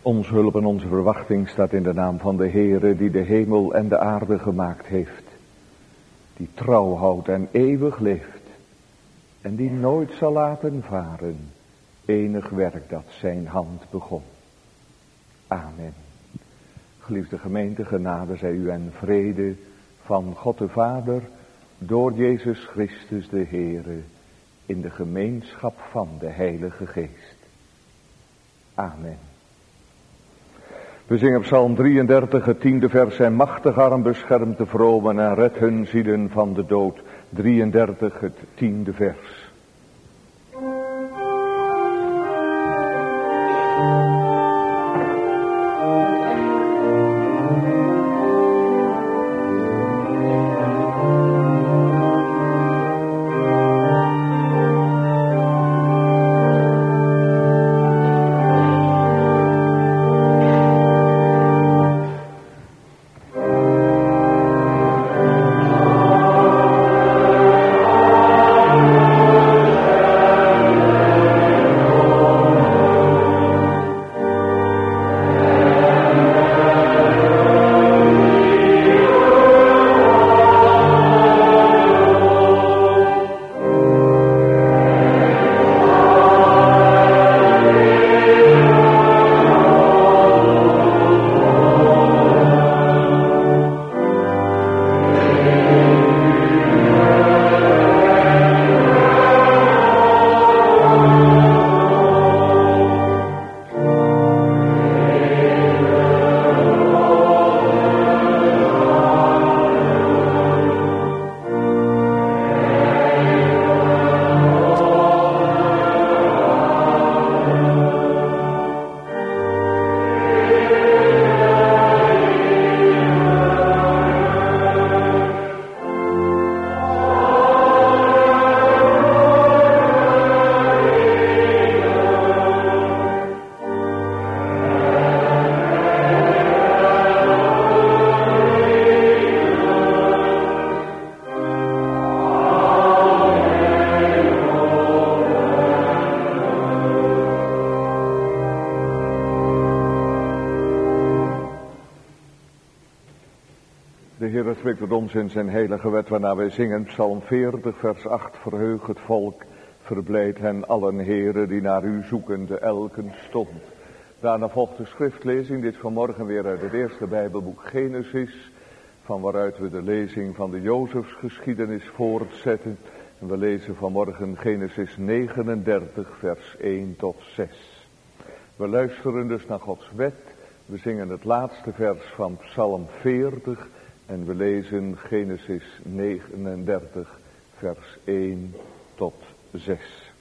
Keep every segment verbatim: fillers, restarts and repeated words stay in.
Ons hulp en onze verwachting staat in de naam van de Heere die de hemel en de aarde gemaakt heeft. Die trouw houdt en eeuwig leeft. En die nooit zal laten varen enig werk dat zijn hand begon. Amen. Geliefde gemeente, genade zij u en vrede van God de Vader door Jezus Christus de Heere in de gemeenschap van de Heilige Geest. Amen. We zingen Psalm drieëndertig, het tiende vers. Zijn machtig arm beschermt de vromen en redt hun zielen van de dood. drieëndertig, het tiende vers. Spreekt tot ons in zijn heilige wet, waarna wij zingen Psalm veertig, vers acht. Verheug het volk, verblijd hen allen heren die naar u zoeken, de elken stond. Daarna volgt de schriftlezing, dit vanmorgen weer uit het eerste Bijbelboek Genesis, van waaruit we de lezing van de Jozefsgeschiedenis voortzetten. En we lezen vanmorgen Genesis negenendertig, vers één tot zes. We luisteren dus naar Gods wet, we zingen het laatste vers van Psalm veertig, en we lezen Genesis negenendertig, vers één tot zes.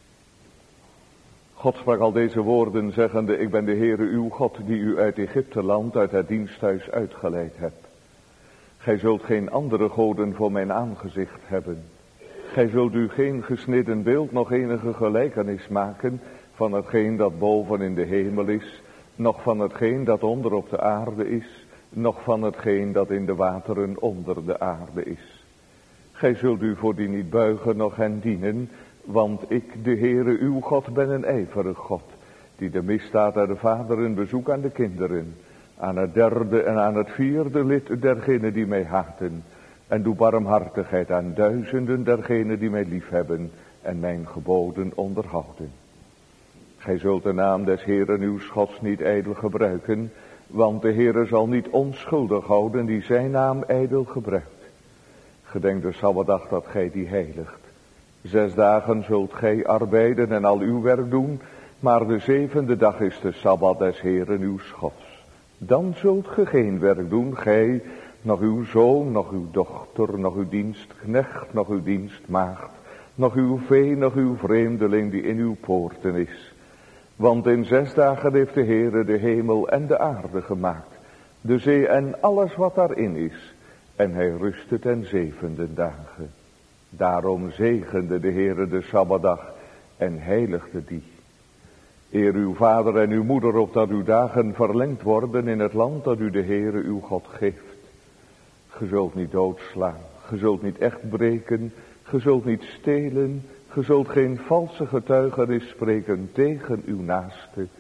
God sprak al deze woorden zeggende, ik ben de Heere uw God die u uit Egypte land, uit het diensthuis uitgeleid hebt. Gij zult geen andere goden voor mijn aangezicht hebben. Gij zult u geen gesneden beeld, nog enige gelijkenis maken van hetgeen dat boven in de hemel is, noch van hetgeen dat onder op de aarde is, noch van hetgeen dat in de wateren onder de aarde is. Gij zult u voor die niet buigen, noch hen dienen, want ik, de Heere uw God, ben een ijverig God, die de misdaad aan de vaderen bezoekt aan de kinderen, aan het derde en aan het vierde lid dergenen die mij haten, en doe barmhartigheid aan duizenden dergenen die mij liefhebben en mijn geboden onderhouden. Gij zult de naam des Heeren uws Gods niet ijdel gebruiken, want de Heere zal niet onschuldig houden die zijn naam ijdel gebruikt. Gedenk de Sabbatdag dat gij die heiligt. Zes dagen zult gij arbeiden en al uw werk doen, maar de zevende dag is de Sabbat des Heeren uws Gods. Dan zult ge geen werk doen, gij, nog uw zoon, nog uw dochter, nog uw dienstknecht, nog uw dienstmaagd, nog uw vee, nog uw vreemdeling die in uw poorten is. Want in zes dagen heeft de Heere de hemel en de aarde gemaakt, de zee en alles wat daarin is. En hij rustte ten zevende dagen. Daarom zegende de Heere de Sabbatdag en heiligde die. Eer uw vader en uw moeder opdat uw dagen verlengd worden in het land dat u de Heere uw God geeft. Ge zult niet doodslaan, ge zult niet echt breken, ge zult niet stelen, ge zult geen valse getuigenis spreken tegen uw naaste.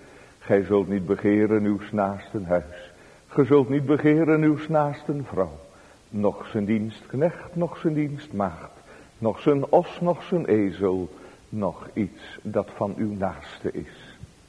Gij zult niet begeren uws naasten huis. Ge zult niet begeren uws naasten vrouw. Nog zijn dienstknecht, nog zijn dienstmaagd. Nog zijn os, nog zijn ezel. Nog iets dat van uw naaste is.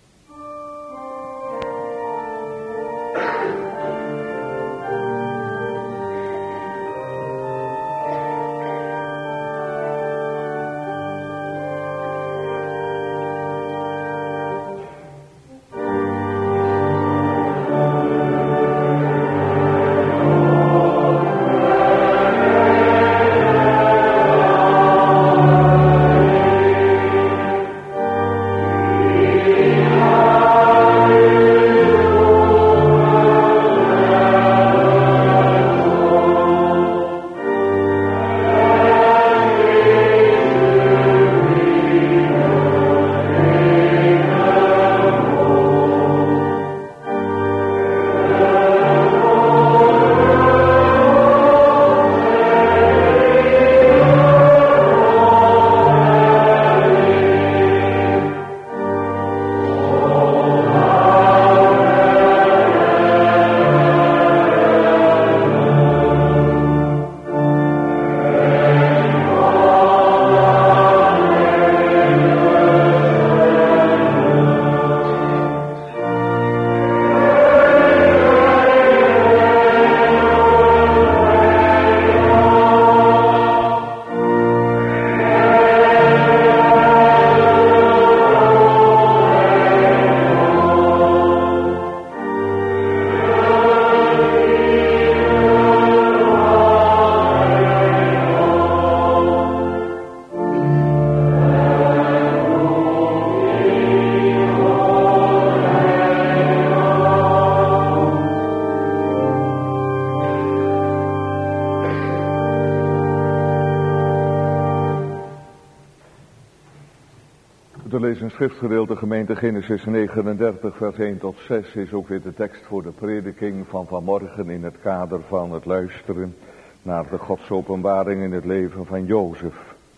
Een schriftgedeelte gemeente Genesis negenendertig vers één tot zes is ook weer de tekst voor de prediking van vanmorgen in het kader van het luisteren naar de Godsopenbaring in het leven van Jozef.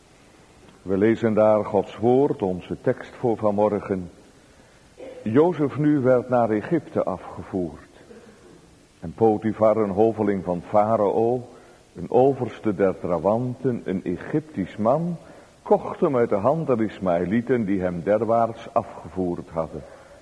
We lezen daar Gods woord, onze tekst voor vanmorgen. Jozef nu werd naar Egypte afgevoerd. En Potifar, een hoveling van Farao, een overste der trawanten, een Egyptisch man, kocht hem uit de hand der Ismaëlieten die hem derwaarts afgevoerd hadden.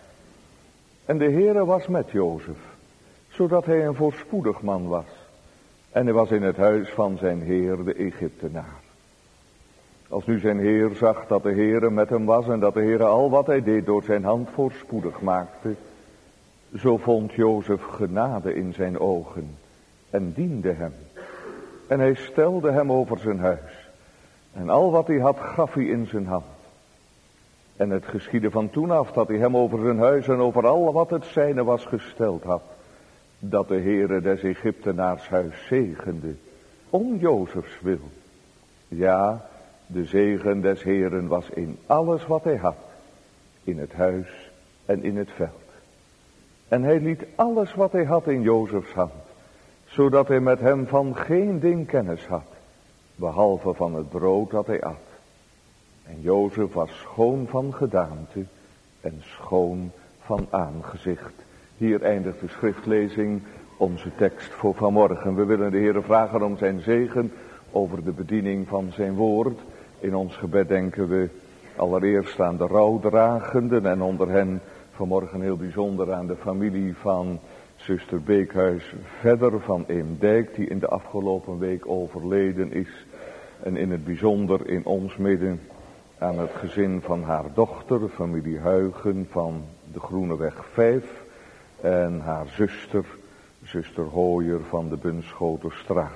En de Heere was met Jozef, zodat hij een voorspoedig man was. En hij was in het huis van zijn Heer de Egyptenaar. Als nu zijn Heer zag dat de Heere met hem was en dat de Heere al wat hij deed door zijn hand voorspoedig maakte, zo vond Jozef genade in zijn ogen en diende hem. En hij stelde hem over zijn huis. En al wat hij had, gaf hij in zijn hand. En het geschiedde van toen af dat hij hem over zijn huis en over al wat het zijne was gesteld had, dat de Heere des Egyptenaars huis zegende, om Jozefs wil. Ja, de zegen des Heeren was in alles wat hij had, in het huis en in het veld. En hij liet alles wat hij had in Jozefs hand, zodat hij met hem van geen ding kennis had, behalve van het brood dat hij at. En Jozef was schoon van gedaante en schoon van aangezicht. Hier eindigt de schriftlezing, onze tekst voor vanmorgen. We willen de Heere vragen om zijn zegen over de bediening van zijn woord. In ons gebed denken we allereerst aan de rouwdragenden en onder hen vanmorgen heel bijzonder aan de familie van zuster Beekhuis verder van Eemdijk, die in de afgelopen week overleden is. En in het bijzonder in ons midden aan het gezin van haar dochter, familie Huigen van de Groeneweg vijf. En haar zuster, zuster Hooyer van de Bunschoterstraat.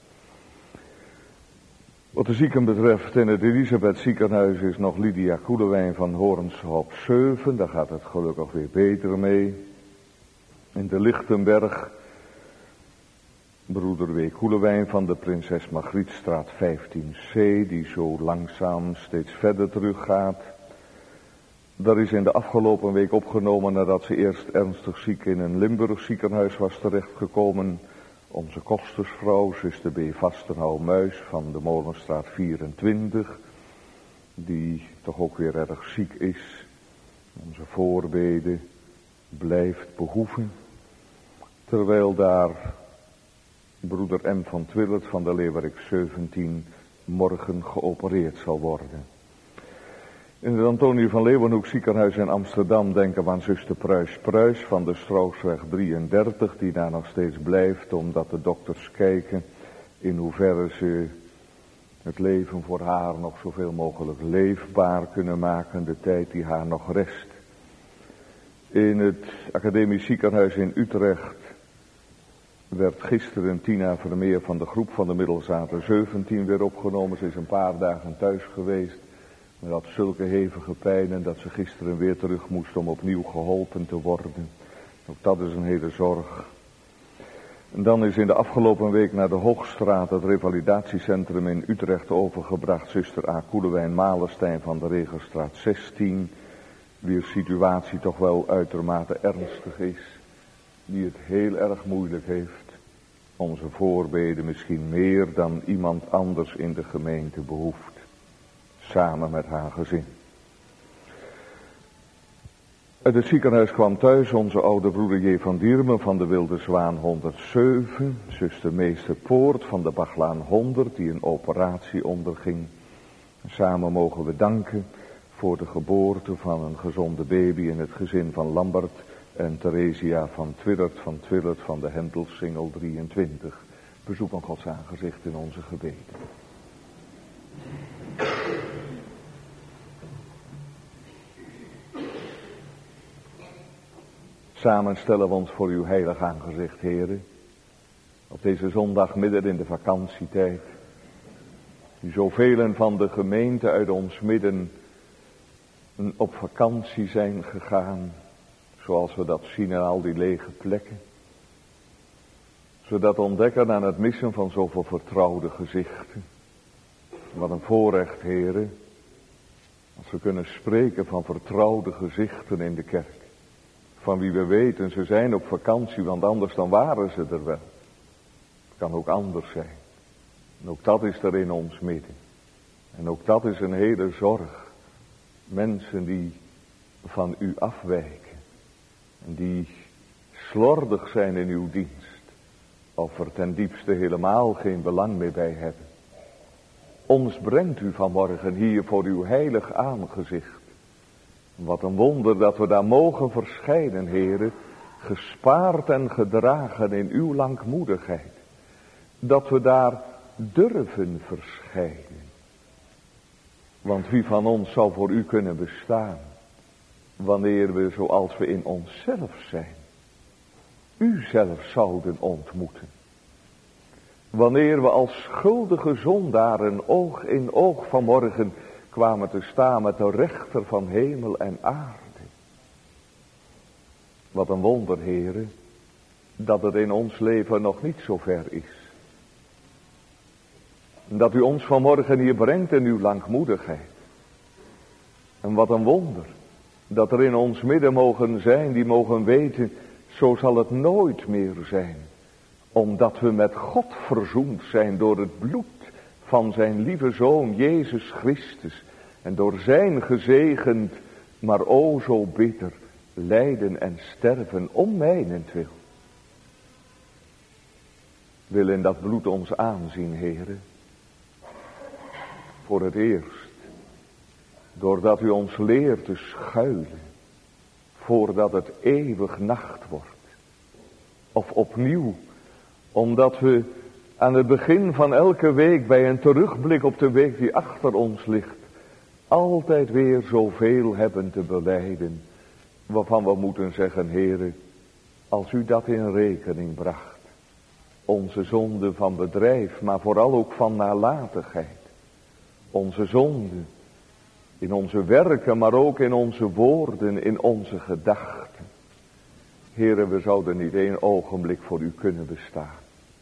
Wat de zieken betreft, in het Elisabeth ziekenhuis is nog Lydia Koelewijn van Hoornshop zeven. Daar gaat het gelukkig weer beter mee. In de Lichtenberg, broeder W. Koelewijn van de Prinses Margrietstraat vijftien C, die zo langzaam steeds verder teruggaat. Daar is in de afgelopen week opgenomen nadat ze eerst ernstig ziek in een Limburg ziekenhuis was terechtgekomen. Onze kostersvrouw, zuster B. Vastenhouw-Muis van de Molenstraat vierentwintig, die toch ook weer erg ziek is. Onze voorbeden blijft behoeven. Terwijl daar broeder M. van Twillert van de Leeuwerik zeventien morgen geopereerd zal worden. In het Antonie van Leeuwenhoek ziekenhuis in Amsterdam denken we aan zuster Pruis Pruis van de Stroosweg drieëndertig, die daar nog steeds blijft, omdat de dokters kijken in hoeverre ze het leven voor haar nog zoveel mogelijk leefbaar kunnen maken, de tijd die haar nog rest. In het academisch ziekenhuis in Utrecht werd gisteren Tina Vermeer van de groep van de Middelzate zeventien weer opgenomen. Ze is een paar dagen thuis geweest, maar had zulke hevige pijnen dat ze gisteren weer terug moest om opnieuw geholpen te worden. Ook dat is een hele zorg. En dan is in de afgelopen week naar de Hoogstraat, het revalidatiecentrum in Utrecht, overgebracht zuster A. Koelewijn Malenstein van de Regelstraat zestien, wier situatie toch wel uitermate ernstig is, die het heel erg moeilijk heeft. Onze voorbeden misschien meer dan iemand anders in de gemeente behoeft, samen met haar gezin. Uit het ziekenhuis kwam thuis onze oude broeder J. van Diermen van de Wilde Zwaan honderdzeven, zuster Meester Poort van de Bachlaan honderd, die een operatie onderging. Samen mogen we danken voor de geboorte van een gezonde baby in het gezin van Lambert en Theresia van Twillert van Twillert van de Hendelsingel drieëntwintig. Bezoek van Gods aangezicht in onze gebeden. Samen stellen we ons voor uw heilig aangezicht, heren, op deze zondag midden in de vakantietijd, die zoveel van de gemeente uit ons midden op vakantie zijn gegaan, zoals we dat zien in al die lege plekken, zodat ontdekken aan het missen van zoveel vertrouwde gezichten. Wat een voorrecht, heren, als we kunnen spreken van vertrouwde gezichten in de kerk. Van wie we weten, ze zijn op vakantie, want anders dan waren ze er wel. Het kan ook anders zijn. En ook dat is er in ons midden. En ook dat is een hele zorg. Mensen die van u afwijken. En die slordig zijn in uw dienst. Of er ten diepste helemaal geen belang meer bij hebben. Ons brengt u vanmorgen hier voor uw heilig aangezicht. Wat een wonder dat we daar mogen verschijnen, heren, gespaard en gedragen in uw langmoedigheid. Dat we daar durven verschijnen. Want wie van ons zou voor u kunnen bestaan, wanneer we zoals we in onszelf zijn, u zelf zouden ontmoeten. Wanneer we als schuldige zondaren oog in oog vanmorgen kwamen te staan met de rechter van hemel en aarde. Wat een wonder, heren, dat het in ons leven nog niet zo ver is. Dat u ons vanmorgen hier brengt in uw langmoedigheid. En wat een wonder, dat er in ons midden mogen zijn die mogen weten, zo zal het nooit meer zijn. Omdat we met God verzoend zijn door het bloed van zijn lieve Zoon Jezus Christus. En door zijn gezegend, maar o zo bitter, lijden en sterven om mijnentwil. Wil in dat bloed ons aanzien, heren. Voor het eerst, doordat u ons leert te schuilen, voordat het eeuwig nacht wordt. Of opnieuw, omdat we aan het begin van elke week bij een terugblik op de week die achter ons ligt, altijd weer zoveel hebben te belijden, waarvan we moeten zeggen, heren, als u dat in rekening bracht, onze zonde van bedrijf, maar vooral ook van nalatigheid, onze zonde in onze werken, maar ook in onze woorden, in onze gedachten. Heren, we zouden niet één ogenblik voor u kunnen bestaan.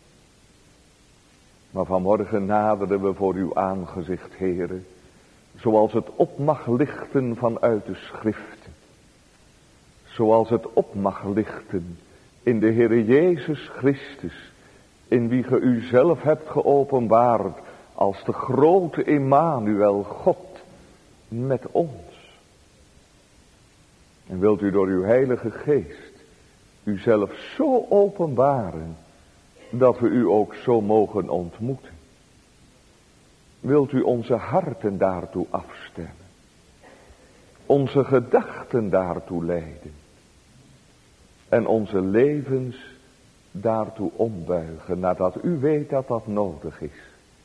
Maar vanmorgen naderen we voor uw aangezicht, heren, zoals het op mag lichten vanuit de schriften. Zoals het op mag lichten in de Heere Jezus Christus, in wie ge u zelf hebt geopenbaard als de grote Emmanuel, God met ons. En wilt u door uw heilige geest uzelf zo openbaren dat we u ook zo mogen ontmoeten. Wilt u onze harten daartoe afstemmen. Onze gedachten daartoe leiden. En onze levens daartoe ombuigen, nadat u weet dat dat nodig is.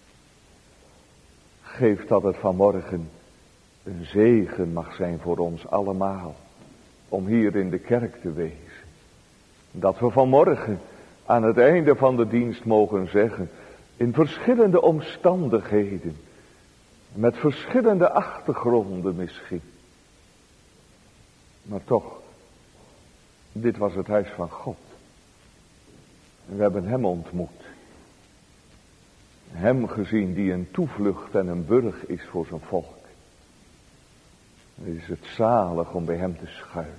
Geef dat het vanmorgen een zegen mag zijn voor ons allemaal. Om hier in de kerk te wezen. Dat we vanmorgen aan het einde van de dienst mogen zeggen. In verschillende omstandigheden. Met verschillende achtergronden misschien. Maar toch. Dit was het huis van God. En we hebben hem ontmoet. Hem gezien die een toevlucht en een burg is voor zijn volk. Dan is het zalig om bij hem te schuilen.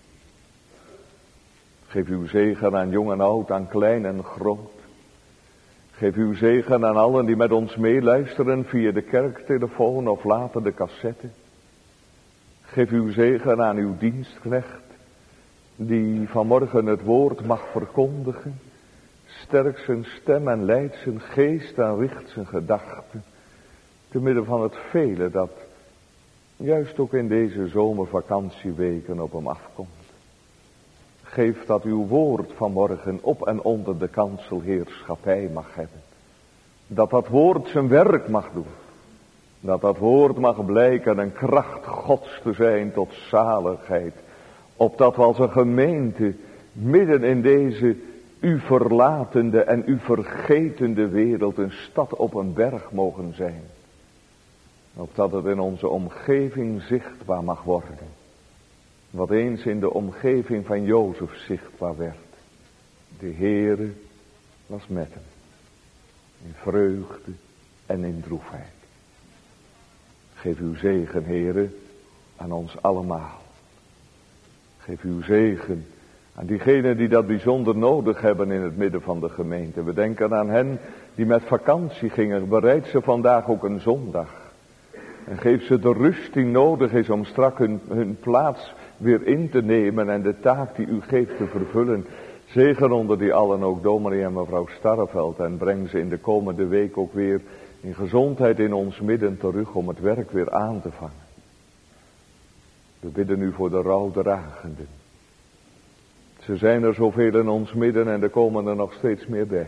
Geef uw zegen aan jong en oud, aan klein en groot. Geef uw zegen aan allen die met ons meeluisteren via de kerktelefoon of later de cassette. Geef uw zegen aan uw dienstknecht, die vanmorgen het woord mag verkondigen. Sterk zijn stem en leidt zijn geest en richt zijn gedachten. Te midden van het vele dat juist ook in deze zomervakantieweken op hem afkomt. Geef dat uw woord vanmorgen op en onder de kanselheerschappij mag hebben. Dat dat woord zijn werk mag doen. Dat dat woord mag blijken een kracht Gods te zijn tot zaligheid. Opdat we als een gemeente midden in deze u verlatende en u vergetende wereld een stad op een berg mogen zijn. Opdat het in onze omgeving zichtbaar mag worden. Wat eens in de omgeving van Jozef zichtbaar werd. De Heere was met hem. In vreugde en in droefheid. Geef uw zegen, Heere, aan ons allemaal. Geef uw zegen aan diegenen die dat bijzonder nodig hebben in het midden van de gemeente. We denken aan hen die met vakantie gingen. Bereid ze vandaag ook een zondag. En geef ze de rust die nodig is om strak hun, hun plaats weer in te nemen en de taak die u geeft te vervullen. Zegen onder die allen ook dominee en mevrouw Starreveld. En breng ze in de komende week ook weer in gezondheid in ons midden terug om het werk weer aan te vangen. We bidden u voor de rouwdragenden. Ze zijn er zoveel in ons midden en er komen er nog steeds meer bij.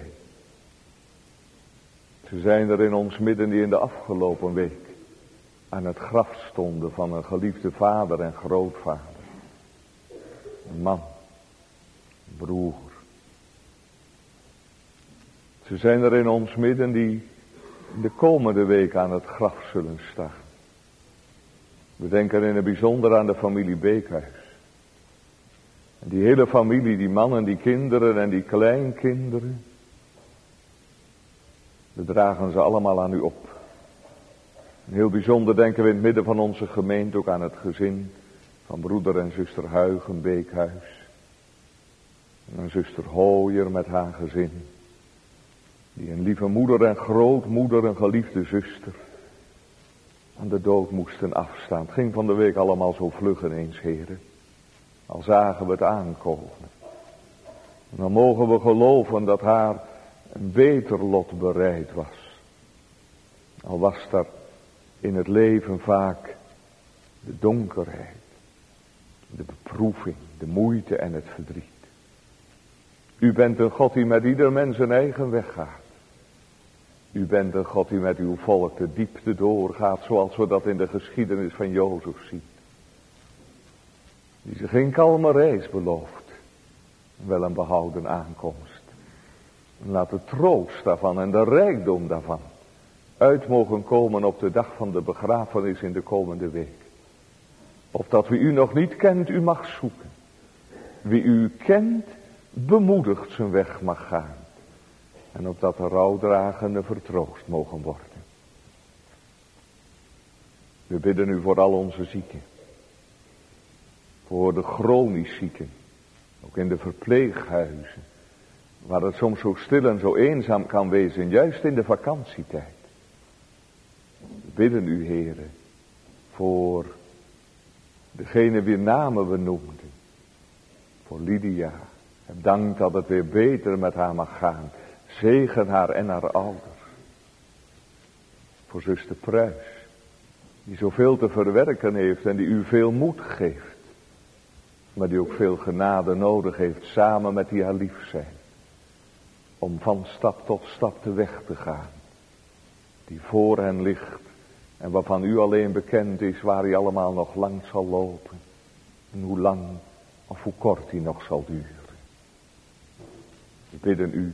Ze zijn er in ons midden die in de afgelopen week aan het graf stonden van een geliefde vader en grootvader. Een man, een broer. Ze zijn er in ons midden die in de komende week aan het graf zullen staan. We denken in het bijzonder aan de familie Beekhuis. En die hele familie, die mannen, die kinderen en die kleinkinderen. We dragen ze allemaal aan u op. En heel bijzonder denken we in het midden van onze gemeente ook aan het gezin van broeder en zuster Huigen Beekhuis. En aan zuster Hooyer met haar gezin. Die een lieve moeder en grootmoeder, een geliefde zuster, aan de dood moesten afstaan. Het ging van de week allemaal zo vlug ineens, heren. Al zagen we het aankomen. En dan mogen we geloven dat haar een beter lot bereid was. Al was daar in het leven vaak de donkerheid, de beproeving, de moeite en het verdriet. U bent een God die met ieder mens zijn eigen weg gaat. U bent een God die met uw volk de diepte doorgaat, zoals we dat in de geschiedenis van Jozef zien. Die zich geen kalme reis belooft, wel een behouden aankomst. En laat de troost daarvan en de rijkdom daarvan uit mogen komen op de dag van de begrafenis in de komende week. Opdat wie u nog niet kent, u mag zoeken. Wie u kent, bemoedigd zijn weg mag gaan. En opdat de rouwdragenden vertroost mogen worden. We bidden u voor al onze zieken. Voor de chronisch zieken. Ook in de verpleeghuizen. Waar het soms zo stil en zo eenzaam kan wezen. Juist in de vakantietijd. We bidden u, Heere. Voor Degene wier namen we noemden. Voor Lydia. Heb dank dat het weer beter met haar mag gaan. Zegen haar en haar ouders. Voor zuster Pruis. Die zoveel te verwerken heeft en die u veel moed geeft. Maar die ook veel genade nodig heeft samen met die haar lief zijn. Om van stap tot stap de weg te gaan. Die voor hen ligt. En waarvan u alleen bekend is waar hij allemaal nog lang zal lopen. En hoe lang of hoe kort hij nog zal duren. We bidden u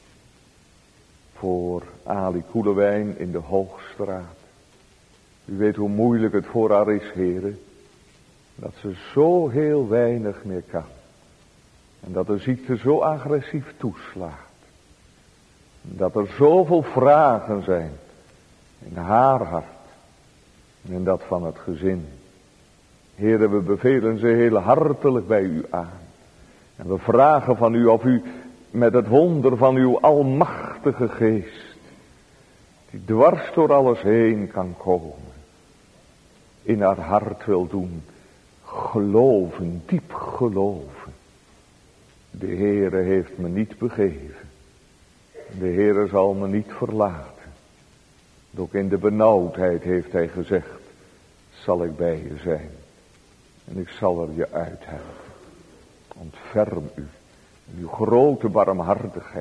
voor Ali Koelewijn in de Hoogstraat. U weet hoe moeilijk het voor haar is, heren. Dat ze zo heel weinig meer kan. En dat de ziekte zo agressief toeslaat. Dat er zoveel vragen zijn in haar hart. En in dat van het gezin. Heren, we bevelen ze heel hartelijk bij u aan. En we vragen van u of u met het wonder van uw almachtige geest, die dwars door alles heen kan komen, in haar hart wil doen geloven, diep geloven. De Heere heeft me niet begeven. De Heere zal me niet verlaten. Ook in de benauwdheid heeft hij gezegd, zal ik bij je zijn. En ik zal er je uithelpen. Ontferm u. In uw grote barmhartigheid.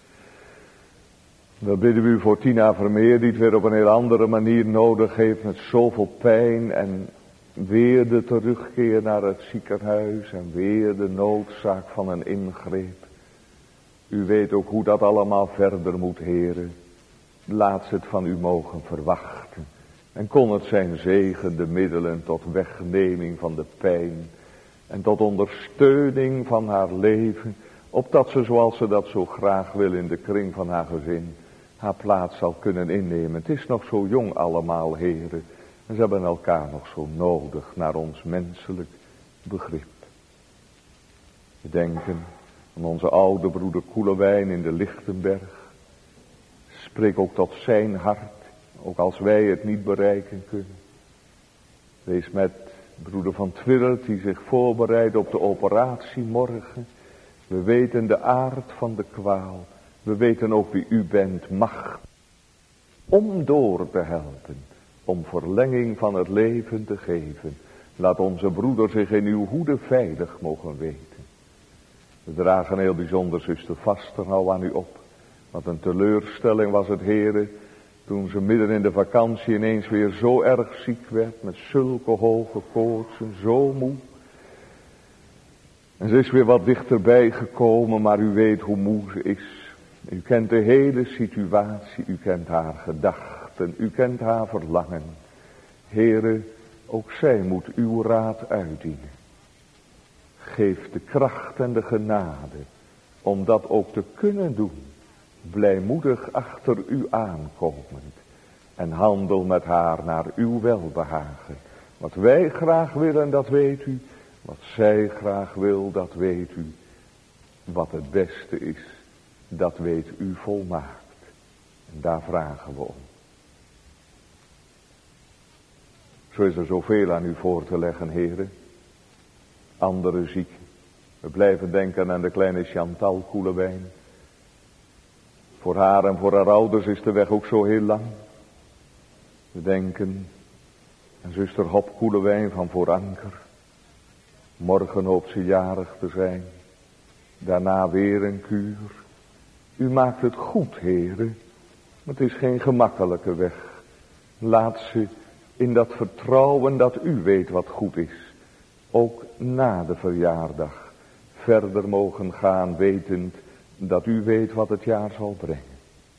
Dan bidden we u voor Tina Vermeer, die het weer op een heel andere manier nodig heeft. Met zoveel pijn en weer de terugkeer naar het ziekenhuis. En weer de noodzaak van een ingreep. U weet ook hoe dat allemaal verder moet, heren. Laat ze het van u mogen verwachten. En kon het zijn zegen, de middelen tot wegneming van de pijn. En tot ondersteuning van haar leven. Opdat ze, zoals ze dat zo graag wil in de kring van haar gezin, haar plaats zal kunnen innemen. Het is nog zo jong allemaal, heren. En ze hebben elkaar nog zo nodig naar ons menselijk begrip. We denken aan onze oude broeder Koelewijn in de Lichtenberg. Spreek ook tot zijn hart, ook als wij het niet bereiken kunnen. Wees met broeder Van Twillert die zich voorbereidt op de operatie morgen. We weten de aard van de kwaal. We weten ook wie u bent, macht. Om door te helpen, om verlenging van het leven te geven. Laat onze broeder zich in uw hoede veilig mogen weten. We dragen heel bijzonder zuster Vasternau aan u op. Wat een teleurstelling was het, heren, toen ze midden in de vakantie ineens weer zo erg ziek werd, met zulke hoge koortsen, zo moe. En ze is weer wat dichterbij gekomen, maar u weet hoe moe ze is. U kent de hele situatie, u kent haar gedachten, u kent haar verlangen. Heren, ook zij moet uw raad uitdienen. Geef de kracht en de genade, om dat ook te kunnen doen. Blijmoedig achter u aankomend. En handel met haar naar uw welbehagen. Wat wij graag willen, dat weet u. Wat zij graag wil, dat weet u. Wat het beste is, dat weet u volmaakt. En daar vragen we om. Zo is er zoveel aan u voor te leggen, heren. Andere zieken. We blijven denken aan de kleine Chantal Koelewijn. Voor haar en voor haar ouders is de weg ook zo heel lang. We denken aan zuster Hop Koelewijn van Vooranker. Morgen hoopt ze jarig te zijn. Daarna weer een kuur. U maakt het goed, heren. Maar het is geen gemakkelijke weg. Laat ze in dat vertrouwen dat u weet wat goed is. Ook na de verjaardag verder mogen gaan, wetend dat u weet wat het jaar zal brengen.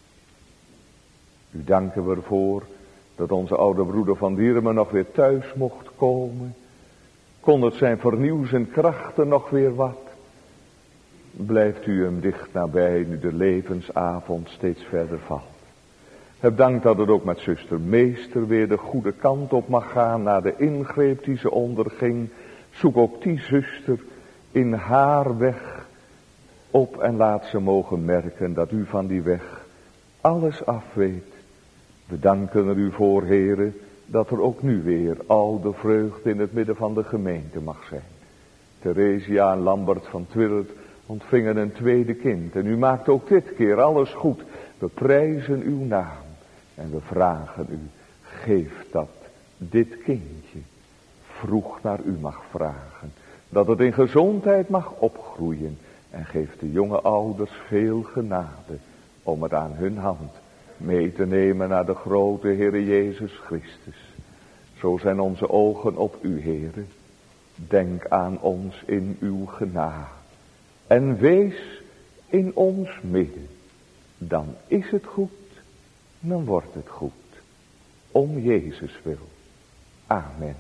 U danken we ervoor dat onze oude broeder Van Diermen nog weer thuis mocht komen. Kon het zijn vernieuw zijn krachten nog weer wat. Blijft u hem dicht nabij nu de levensavond steeds verder valt. Heb dank dat het ook met zuster Meester weer de goede kant op mag gaan na de ingreep die ze onderging. Zoek ook die zuster in haar weg op en laat ze mogen merken dat u van die weg alles af weet. We danken er u voor, heren, dat er ook nu weer oude vreugde in het midden van de gemeente mag zijn. Theresia en Lambert van Twillert ontvingen een tweede kind. En u maakt ook dit keer alles goed. We prijzen uw naam. En we vragen u, geef dat dit kindje vroeg naar u mag vragen. Dat het in gezondheid mag opgroeien. En geef de jonge ouders veel genade om het aan hun hand mee te nemen naar de grote Heere Jezus Christus. Zo zijn onze ogen op u, Heere. Denk aan ons in uw genade. En wees in ons midden. Dan is het goed. Dan wordt het goed. Om Jezus wil. Amen.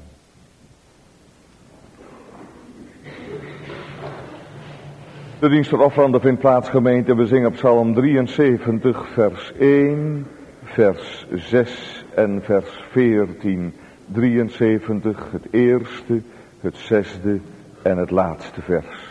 De dienst ter offerande vindt plaats, gemeente. We zingen Psalm drieënzeventig, vers één, vers zes en vers veertien. drieënzeventig, het eerste, het zesde en het laatste vers.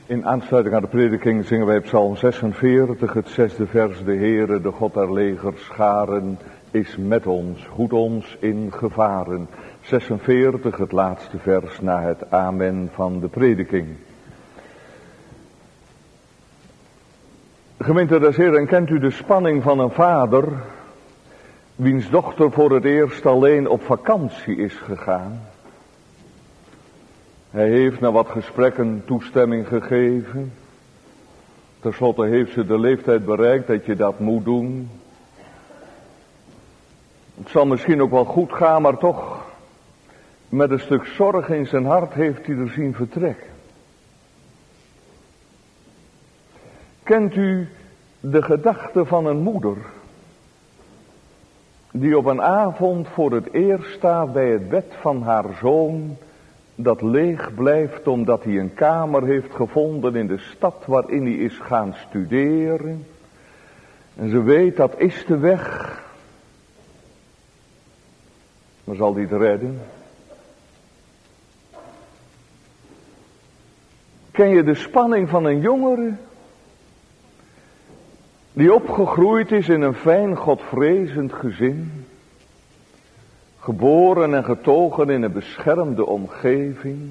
In aansluiting aan de prediking zingen wij Psalm zesenveertig, het zesde vers. De Heere, de God der legerscharen, is met ons, hoedt ons in gevaren. zesenveertig, het laatste vers na het amen van de prediking. Gemeente des Heeren, kent u de spanning van een vader, wiens dochter voor het eerst alleen op vakantie is gegaan? Hij heeft na wat gesprekken toestemming gegeven. Ten slotte heeft ze de leeftijd bereikt dat je dat moet doen. Het zal misschien ook wel goed gaan, maar toch met een stuk zorg in zijn hart heeft hij er zien vertrekken. Kent u de gedachte van een moeder die op een avond voor het eerst staat bij het bed van haar zoon, dat leeg blijft omdat hij een kamer heeft gevonden in de stad waarin hij is gaan studeren. En ze weet, dat is de weg. Maar zal die het redden? Ken je de spanning van een jongere die opgegroeid is in een fijn godvrezend gezin, geboren en getogen in een beschermde omgeving,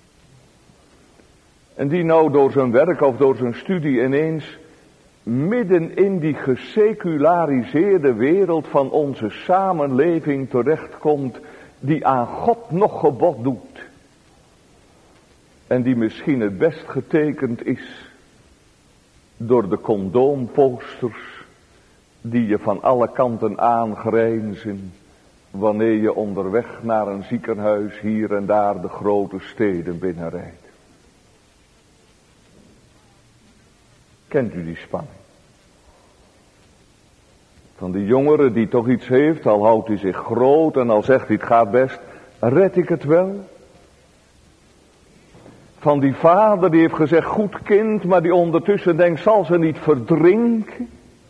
en die nou door zijn werk of door zijn studie ineens midden in die geseculariseerde wereld van onze samenleving terechtkomt, die aan God nog gebod doet en die misschien het best getekend is door de condoomposters die je van alle kanten aangrijnzen wanneer je onderweg naar een ziekenhuis hier en daar de grote steden binnenrijdt. Kent u die spanning? Van die jongere die toch iets heeft, al houdt hij zich groot en al zegt hij het gaat best, red ik het wel? Van die vader die heeft gezegd goed kind, maar die ondertussen denkt zal ze niet verdrinken?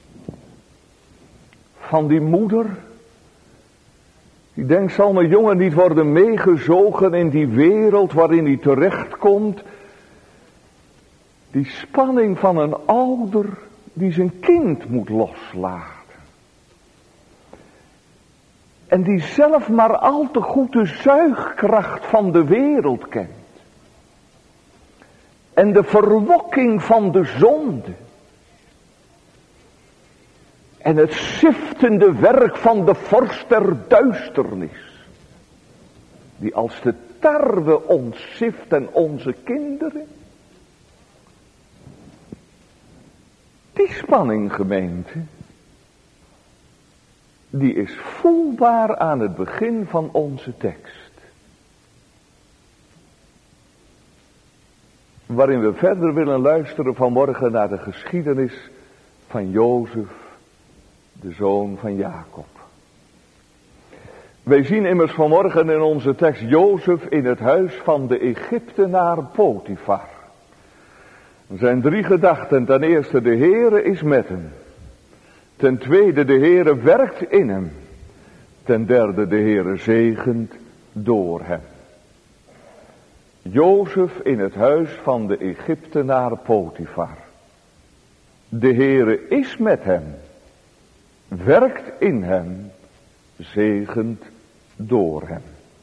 Van die moeder die denkt zal mijn jongen niet worden meegezogen in die wereld waarin hij terechtkomt? Die spanning van een ouder die zijn kind moet loslaten. En die zelf maar al te goed de zuigkracht van de wereld kent. En de verwokking van de zonde. En het ziftende werk van de vorst der duisternis. Die als de tarwe ons zift en onze kinderen. Die spanning, gemeente, die is voelbaar aan het begin van onze tekst. Waarin we verder willen luisteren vanmorgen naar de geschiedenis van Jozef, de zoon van Jacob. Wij zien immers vanmorgen in onze tekst Jozef in het huis van de Egyptenaar Potifar. Er zijn drie gedachten. Ten eerste, de Heere is met hem. Ten tweede, de Heere werkt in hem. Ten derde, de Heere zegent door hem. Jozef in het huis van de Egyptenaar Potifar. De Heere is met hem. Werkt in hem. Zegent door hem.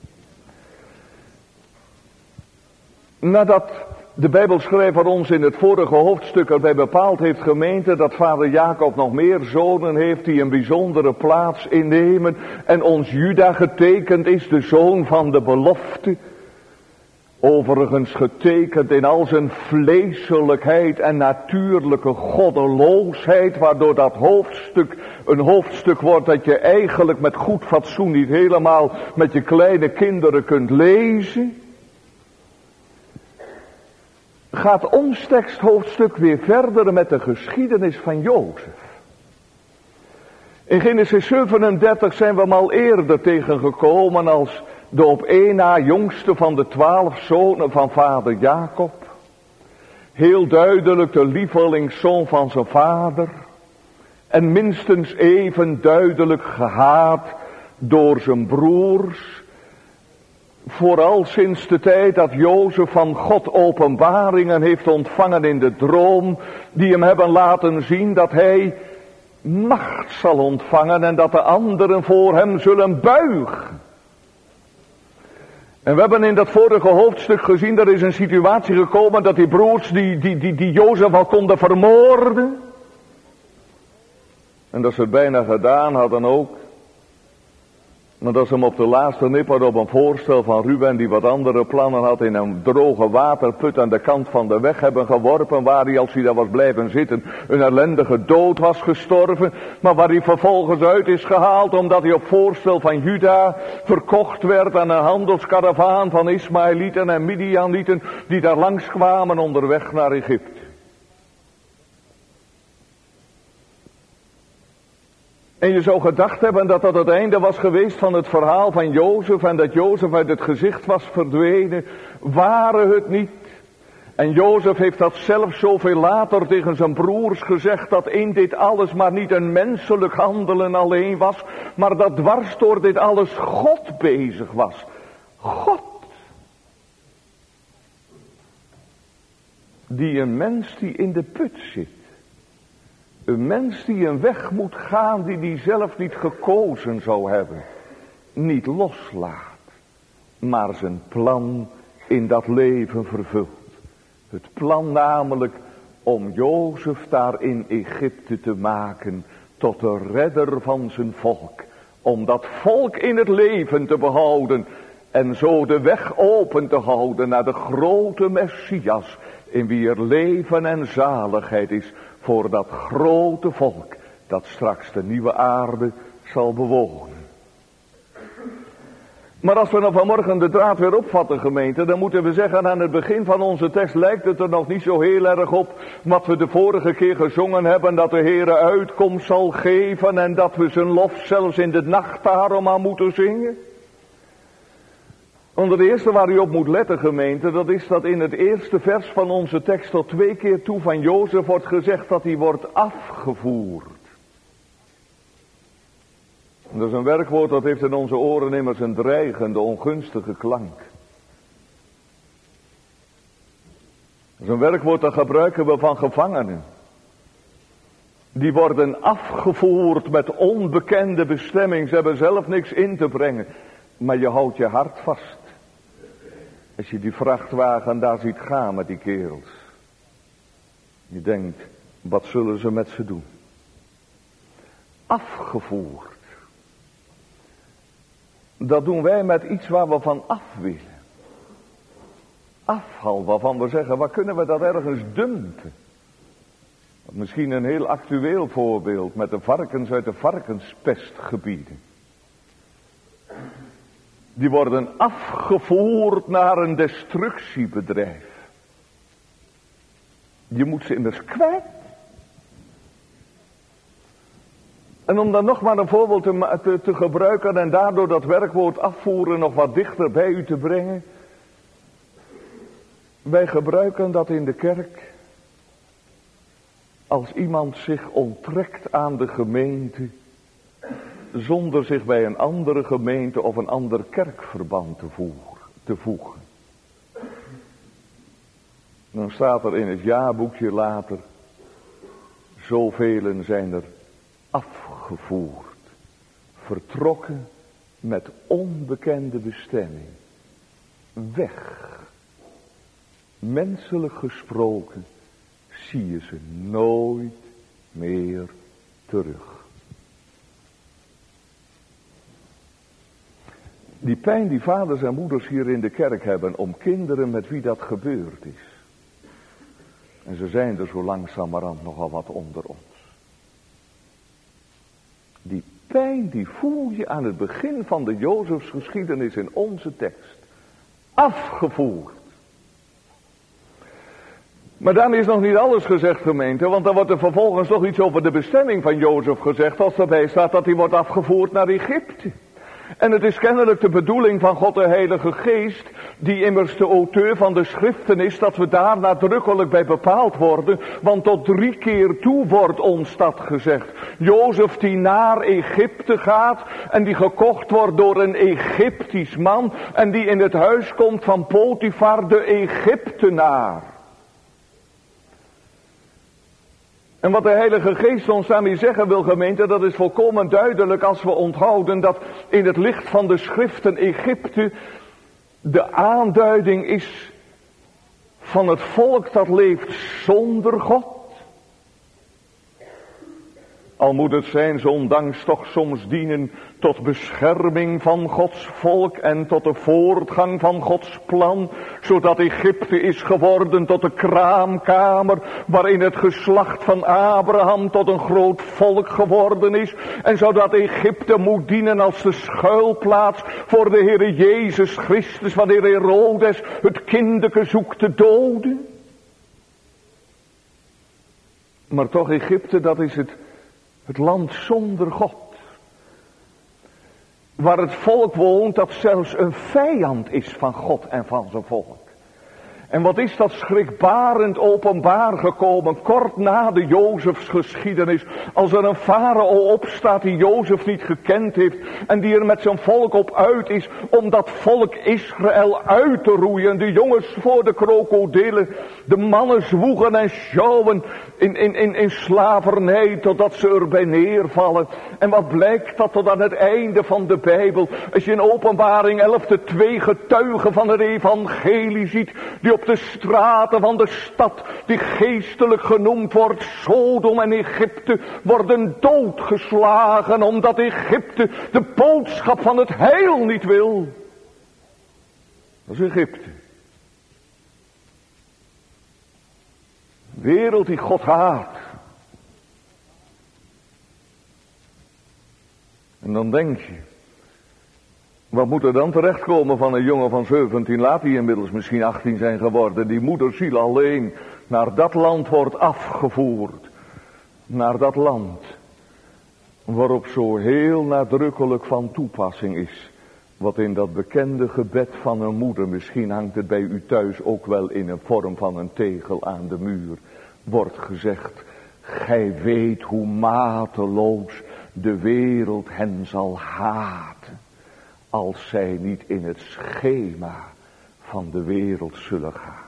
Nadat de Bijbelschrijver ons in het vorige hoofdstuk erbij bepaald heeft, gemeente, dat vader Jacob nog meer zonen heeft die een bijzondere plaats innemen. En ons Juda getekend is, de zoon van de belofte. Overigens getekend in al zijn vleeselijkheid en natuurlijke goddeloosheid, waardoor dat hoofdstuk een hoofdstuk wordt dat je eigenlijk met goed fatsoen niet helemaal met je kleine kinderen kunt lezen. Gaat ons teksthoofdstuk weer verder met de geschiedenis van Jozef. In Genesis zevenendertig zijn we hem al eerder tegengekomen als de op één na jongste van de twaalf zonen van vader Jacob. Heel duidelijk de lievelingszoon van zijn vader. En minstens even duidelijk gehaat door zijn broers. Vooral sinds de tijd dat Jozef van God openbaringen heeft ontvangen in de droom, die hem hebben laten zien dat hij macht zal ontvangen en dat de anderen voor hem zullen buigen. En we hebben in dat vorige hoofdstuk gezien, er is een situatie gekomen dat die broers die, die, die, die Jozef al konden vermoorden. En dat ze het bijna gedaan hadden ook. Maar dat ze hem op de laatste nipper op een voorstel van Ruben, die wat andere plannen had, in een droge waterput aan de kant van de weg hebben geworpen, waar hij, als hij daar was blijven zitten, een ellendige dood was gestorven, maar waar hij vervolgens uit is gehaald, omdat hij op voorstel van Juda verkocht werd aan een handelskaravaan van Ismaëlieten en Midianieten, die daar langs kwamen onderweg naar Egypte. En je zou gedacht hebben dat dat het einde was geweest van het verhaal van Jozef en dat Jozef uit het gezicht was verdwenen. Waren het niet? En Jozef heeft dat zelf zoveel later tegen zijn broers gezegd, dat in dit alles maar niet een menselijk handelen alleen was, maar dat dwars door dit alles God bezig was. God. Die een mens die in de put zit. Een mens die een weg moet gaan die hij zelf niet gekozen zou hebben. Niet loslaat. Maar zijn plan in dat leven vervult. Het plan namelijk om Jozef daar in Egypte te maken tot de redder van zijn volk. Om dat volk in het leven te behouden. En zo de weg open te houden naar de grote Messias. In wie er leven en zaligheid is. Voor dat grote volk dat straks de nieuwe aarde zal bewonen. Maar als we nou vanmorgen de draad weer opvatten, gemeente, dan moeten we zeggen, aan het begin van onze tekst lijkt het er nog niet zo heel erg op wat we de vorige keer gezongen hebben, dat de Heere uitkomst zal geven en dat we zijn lof zelfs in de nacht daarom aan moeten zingen. Onder de eerste waar u op moet letten, gemeente, dat is dat in het eerste vers van onze tekst tot twee keer toe van Jozef wordt gezegd dat hij wordt afgevoerd. Dat is een werkwoord dat heeft in onze oren immers een dreigende, ongunstige klank. Dat is een werkwoord dat gebruiken we van gevangenen. Die worden afgevoerd met onbekende bestemming. Ze hebben zelf niks in te brengen. Maar je houdt je hart vast. Als je die vrachtwagen daar ziet gaan met die kerels. Je denkt, wat zullen ze met ze doen? Afgevoerd. Dat doen wij met iets waar we van af willen. Afval, waarvan we zeggen, waar kunnen we dat ergens dumpen? Misschien een heel actueel voorbeeld met de varkens uit de varkenspestgebieden. Die worden afgevoerd naar een destructiebedrijf. Je moet ze immers kwijt. En om dan nog maar een voorbeeld te, te, te gebruiken en daardoor dat werkwoord afvoeren nog wat dichter bij u te brengen. Wij gebruiken dat in de kerk als iemand zich onttrekt aan de gemeente, zonder zich bij een andere gemeente of een ander kerkverband te voegen. Te voegen. Dan staat er in het jaarboekje later, zoveel zijn er afgevoerd, vertrokken met onbekende bestemming, weg. Menselijk gesproken zie je ze nooit meer terug. Die pijn die vaders en moeders hier in de kerk hebben om kinderen met wie dat gebeurd is. En ze zijn er zo langzamerhand nogal wat onder ons. Die pijn die voel je aan het begin van de Jozefsgeschiedenis in onze tekst. Afgevoerd. Maar dan is nog niet alles gezegd, gemeente, want dan wordt er vervolgens nog iets over de bestemming van Jozef gezegd, als erbij staat dat hij wordt afgevoerd naar Egypte. En het is kennelijk de bedoeling van God de Heilige Geest, die immers de auteur van de schriften is, dat we daar nadrukkelijk bij bepaald worden. Want tot drie keer toe wordt ons dat gezegd. Jozef die naar Egypte gaat en die gekocht wordt door een Egyptisch man en die in het huis komt van Potifar, de Egyptenaar. En wat de Heilige Geest ons daarmee zeggen wil, gemeente, dat is volkomen duidelijk als we onthouden dat in het licht van de schriften Egypte de aanduiding is van het volk dat leeft zonder God. Al moet het zijn ondanks toch soms dienen tot bescherming van Gods volk en tot de voortgang van Gods plan, zodat Egypte is geworden tot de kraamkamer waarin het geslacht van Abraham tot een groot volk geworden is, en zodat Egypte moet dienen als de schuilplaats voor de Heere Jezus Christus, wanneer Herodes het kindeke zoekt te doden. Maar toch, Egypte, dat is het Het land zonder God. Waar het volk woont dat zelfs een vijand is van God en van zijn volk. En wat is dat schrikbarend openbaar gekomen kort na de Jozefsgeschiedenis. Als er een farao opstaat die Jozef niet gekend heeft. En die er met zijn volk op uit is om dat volk Israël uit te roeien. De jongens voor de krokodillen. De mannen zwoegen en sjouwen in, in, in, in slavernij totdat ze erbij neervallen. En wat blijkt dat tot aan het einde van de Bijbel. Als je in Openbaring elf de twee getuigen van het evangelie ziet. Die op de straten van de stad, die geestelijk genoemd wordt Sodom en Egypte, worden doodgeslagen omdat Egypte de boodschap van het heil niet wil. Dat is Egypte. Wereld die God haat. En dan denk je, wat moet er dan terechtkomen van een jongen van zeventien, laat hij inmiddels misschien achttien zijn geworden, die moederziel alleen naar dat land wordt afgevoerd. Naar dat land waarop zo heel nadrukkelijk van toepassing is. Wat in dat bekende gebed van een moeder, misschien hangt het bij u thuis ook wel in een vorm van een tegel aan de muur, wordt gezegd: gij weet hoe mateloos de wereld hen zal haten, als zij niet in het schema van de wereld zullen gaan.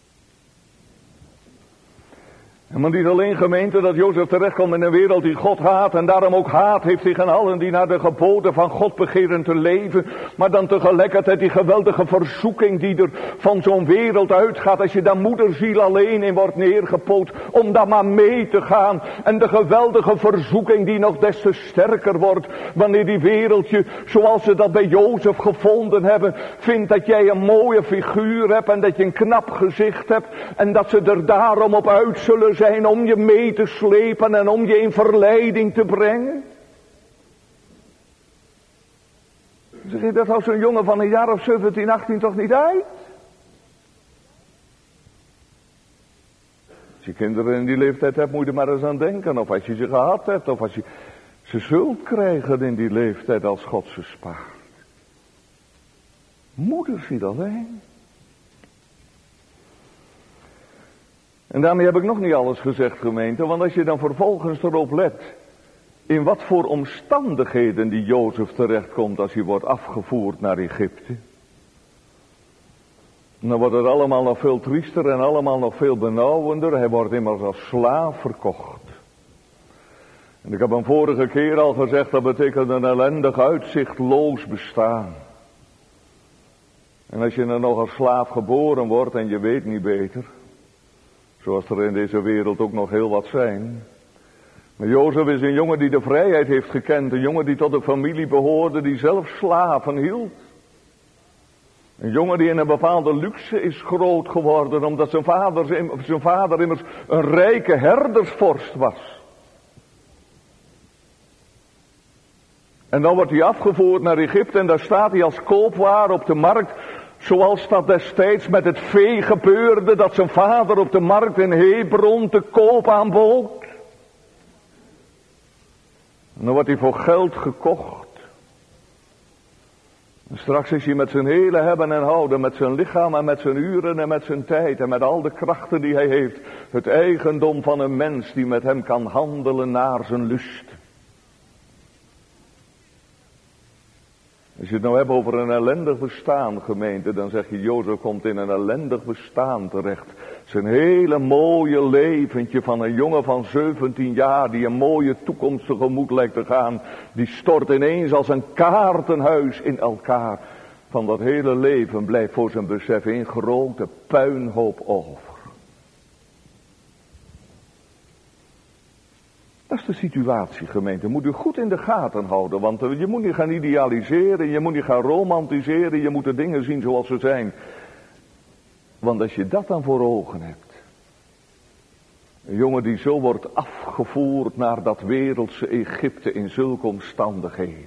En maar niet alleen, gemeente, dat Jozef terechtkomt in een wereld die God haat en daarom ook haat heeft tegen allen die naar de geboden van God begeren te leven. Maar dan tegelijkertijd die geweldige verzoeking die er van zo'n wereld uitgaat. Als je daar moederziel alleen in wordt neergepoot om daar maar mee te gaan. En de geweldige verzoeking die nog des te sterker wordt wanneer die wereld je, zoals ze dat bij Jozef gevonden hebben, vindt dat jij een mooie figuur hebt en dat je een knap gezicht hebt. En dat ze er daarom op uit zullen zijn. zijn om je mee te slepen en om je in verleiding te brengen. Zeg je, dat houdt zo'n jongen van een jaar of zeventien, achttien toch niet uit? Als je kinderen in die leeftijd hebt, moet je er maar eens aan denken. Of als je ze gehad hebt, of als je ze zult krijgen in die leeftijd als God ze spaart. Moeder ziet alleen. En daarmee heb ik nog niet alles gezegd, gemeente, want als je dan vervolgens erop let, in wat voor omstandigheden die Jozef terechtkomt als hij wordt afgevoerd naar Egypte, dan wordt het allemaal nog veel triester en allemaal nog veel benauwender. Hij wordt immers als slaaf verkocht. En ik heb hem vorige keer al gezegd, dat betekent een ellendig, uitzichtloos bestaan. En als je dan nog als slaaf geboren wordt en je weet niet beter, zoals er in deze wereld ook nog heel wat zijn. Maar Jozef is een jongen die de vrijheid heeft gekend. Een jongen die tot de familie behoorde, die zelf slaven hield. Een jongen die in een bepaalde luxe is groot geworden, omdat zijn vader, zijn vader immers een rijke herdersvorst was. En dan wordt hij afgevoerd naar Egypte en daar staat hij als koopwaar op de markt. Zoals dat destijds met het vee gebeurde, dat zijn vader op de markt in Hebron te koop aanbood. En dan wordt hij voor geld gekocht. Straks is hij met zijn hele hebben en houden, met zijn lichaam en met zijn uren en met zijn tijd en met al de krachten die hij heeft, het eigendom van een mens die met hem kan handelen naar zijn lust. Als je het nou hebt over een ellendig bestaan, gemeente, dan zeg je, Jozef komt in een ellendig bestaan terecht. Zijn hele mooie leventje van een jongen van zeventien jaar die een mooie toekomst tegemoet lijkt te gaan, die stort ineens als een kaartenhuis in elkaar. Van dat hele leven blijft voor zijn besef een grote puinhoop over. Dat is de situatie, gemeente. Moet u goed in de gaten houden, want je moet niet gaan idealiseren, je moet niet gaan romantiseren, je moet de dingen zien zoals ze zijn. Want als je dat dan voor ogen hebt, een jongen die zo wordt afgevoerd naar dat wereldse Egypte in zulke omstandigheden.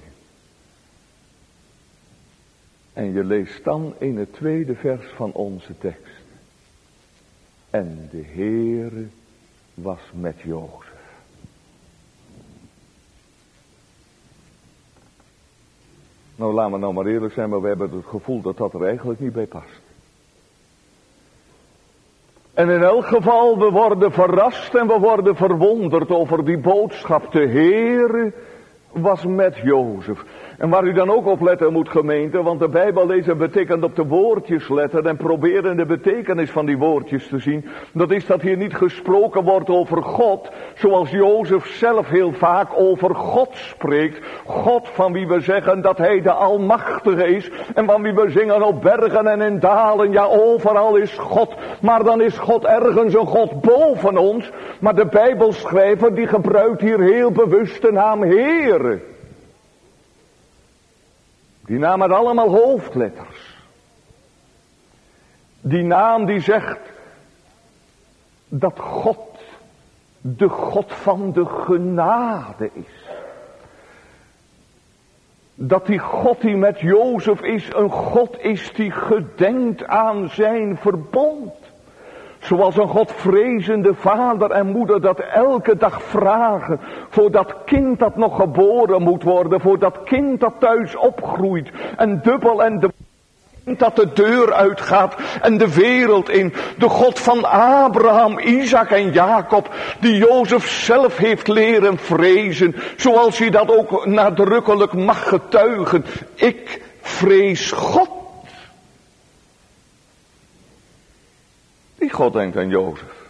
En je leest dan in het tweede vers van onze tekst. En de Heere was met Jozef. Nou, laten we nou maar eerlijk zijn, maar we hebben het gevoel dat dat er eigenlijk niet bij past. En in elk geval, we worden verrast en we worden verwonderd over die boodschap. De Heere was met Jozef. En waar u dan ook op letten moet, gemeente, want de Bijbel lezen betekent op de woordjes letten en proberen de betekenis van die woordjes te zien. Dat is dat hier niet gesproken wordt over God, zoals Jozef zelf heel vaak over God spreekt. God van wie we zeggen dat hij de Almachtige is en van wie we zingen op bergen en in dalen. Ja, overal is God, maar dan is God ergens een God boven ons. Maar de Bijbelschrijver die gebruikt hier heel bewust de naam Heere. Die naam met allemaal hoofdletters. Die naam die zegt dat God de God van de genade is. Dat die God die met Jozef is, een God is die gedenkt aan zijn verbond. Zoals een godvrezende vader en moeder dat elke dag vragen voor dat kind dat nog geboren moet worden. Voor dat kind dat thuis opgroeit. En dubbel en de kind dat de deur uitgaat en de wereld in. De God van Abraham, Isaac en Jacob. Die Jozef zelf heeft leren vrezen. Zoals hij dat ook nadrukkelijk mag getuigen. Ik vrees God. Die God denkt aan Jozef.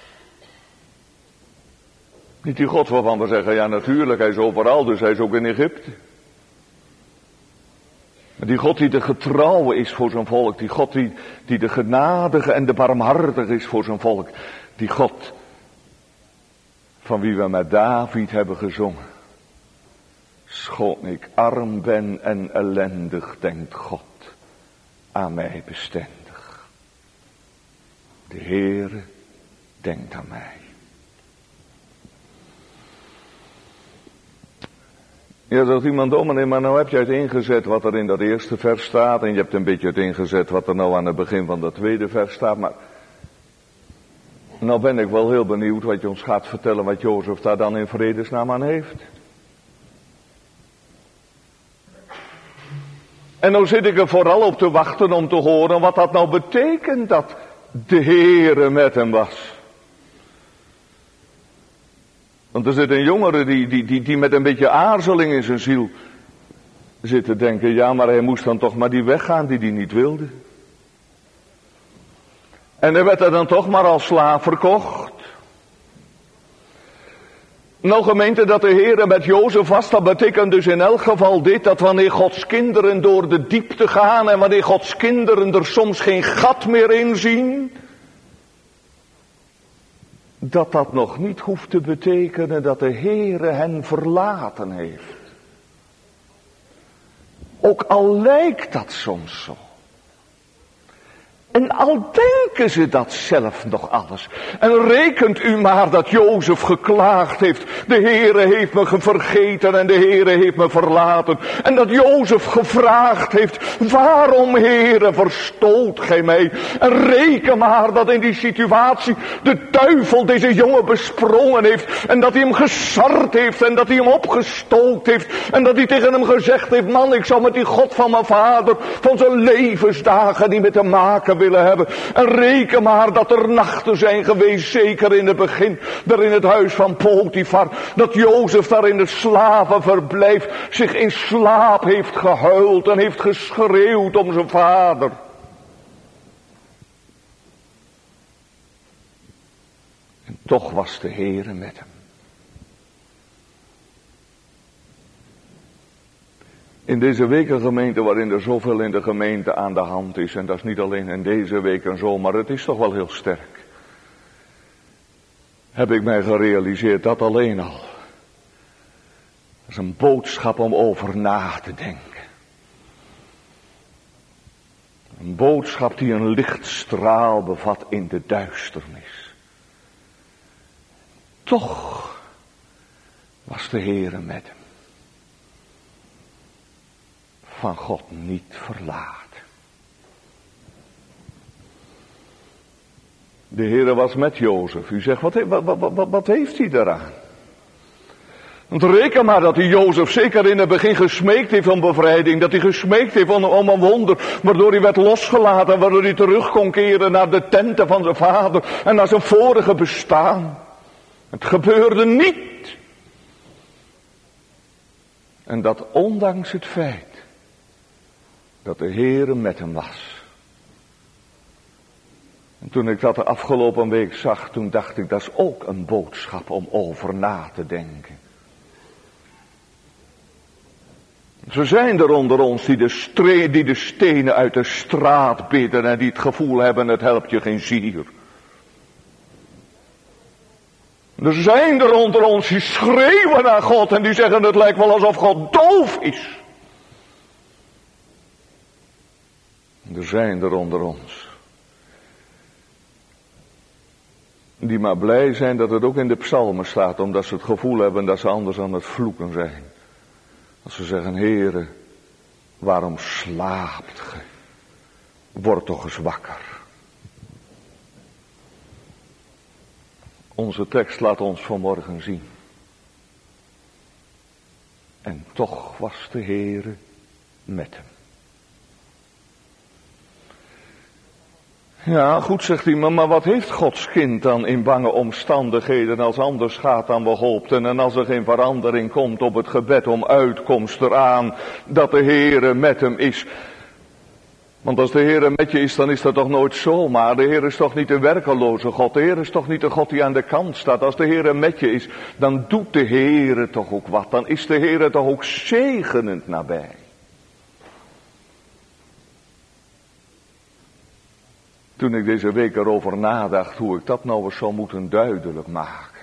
Niet die God waarvan we zeggen, ja natuurlijk, hij is overal, dus hij is ook in Egypte. Maar die God die de getrouwe is voor zijn volk, die God die, die de genadige en de barmhartige is voor zijn volk. Die God van wie we met David hebben gezongen. Schoon ik arm ben en ellendig, denkt God aan mij bestendig. De Heere denkt aan mij. Ja, zegt iemand, dominee, maar nou heb je uiteengezet wat er in dat eerste vers staat. En je hebt een beetje uiteengezet wat er nou aan het begin van dat tweede vers staat. Maar nou ben ik wel heel benieuwd wat je ons gaat vertellen wat Jozef daar dan in vredesnaam aan heeft. En nou zit ik er vooral op te wachten om te horen wat dat nou betekent dat de Heere met hem was. Want er zit een jongere die, die, die, die met een beetje aarzeling in zijn ziel zit te denken, ja, maar hij moest dan toch maar die weg gaan die hij niet wilde. En hij werd er dan toch maar als slaaf verkocht. Nou, gemeente, dat de Heere met Jozef was, dat betekent dus in elk geval dit, dat wanneer Gods kinderen door de diepte gaan en wanneer Gods kinderen er soms geen gat meer in zien, dat dat nog niet hoeft te betekenen dat de Heere hen verlaten heeft. Ook al lijkt dat soms zo. En al denken ze dat zelf nog alles. En rekent u maar dat Jozef geklaagd heeft. De Heere heeft me vergeten en de Heere heeft me verlaten. En dat Jozef gevraagd heeft. Waarom, Heere, verstoot gij mij? En reken maar dat in die situatie de duivel deze jongen besprongen heeft. En dat hij hem gesard heeft en dat hij hem opgestookt heeft. En dat hij tegen hem gezegd heeft. Man, ik zal met die God van mijn vader van zijn levensdagen niet meer te maken willen hebben. En reken maar dat er nachten zijn geweest, zeker in het begin, daar in het huis van Potifar, dat Jozef daar in het slavenverblijf zich in slaap heeft gehuild en heeft geschreeuwd om zijn vader. En toch was de Heere met hem. In deze wekengemeente, waarin er zoveel in de gemeente aan de hand is, en dat is niet alleen in deze week en zo, maar het is toch wel heel sterk, heb ik mij gerealiseerd dat alleen al. Dat is een boodschap om over na te denken. Een boodschap die een lichtstraal bevat in de duisternis. Toch was de Heere met hem. Van God niet verlaat. De Heere was met Jozef. U zegt, wat, wat, wat, wat, wat heeft hij daaraan? Want reken maar dat hij Jozef zeker in het begin gesmeekt heeft om bevrijding. Dat hij gesmeekt heeft om, om een wonder. Waardoor hij werd losgelaten. Waardoor hij terug kon keren naar de tenten van zijn vader. En naar zijn vorige bestaan. Het gebeurde niet. En dat ondanks het feit dat de Heere met hem was. En toen ik dat de afgelopen week zag, toen dacht ik, dat is ook een boodschap om over na te denken. Ze zijn er onder ons die de, stre- die de stenen uit de straat bidden en die het gevoel hebben, het helpt je geen zier. Er zijn er onder ons die schreeuwen naar God en die zeggen, het lijkt wel alsof God doof is. Er zijn er onder ons die maar blij zijn dat het ook in de psalmen staat, omdat ze het gevoel hebben dat ze anders aan het vloeken zijn. Als ze zeggen, Heere, waarom slaapt ge? Word toch eens wakker. Onze tekst laat ons vanmorgen zien. En toch was de Heere met hem. Ja, goed, zegt hij, maar, maar wat heeft Gods kind dan in bange omstandigheden als anders gaat dan we hoopten en als er geen verandering komt op het gebed om uitkomst eraan dat de Heere met hem is. Want als de Heere met je is, dan is dat toch nooit zomaar. De Heer is toch niet een werkeloze God. De Heer is toch niet een God die aan de kant staat. Als de Heere met je is, dan doet de Heere toch ook wat. Dan is de Heere toch ook zegenend nabij. Toen ik deze week erover nadacht hoe ik dat nou eens zou moeten duidelijk maken.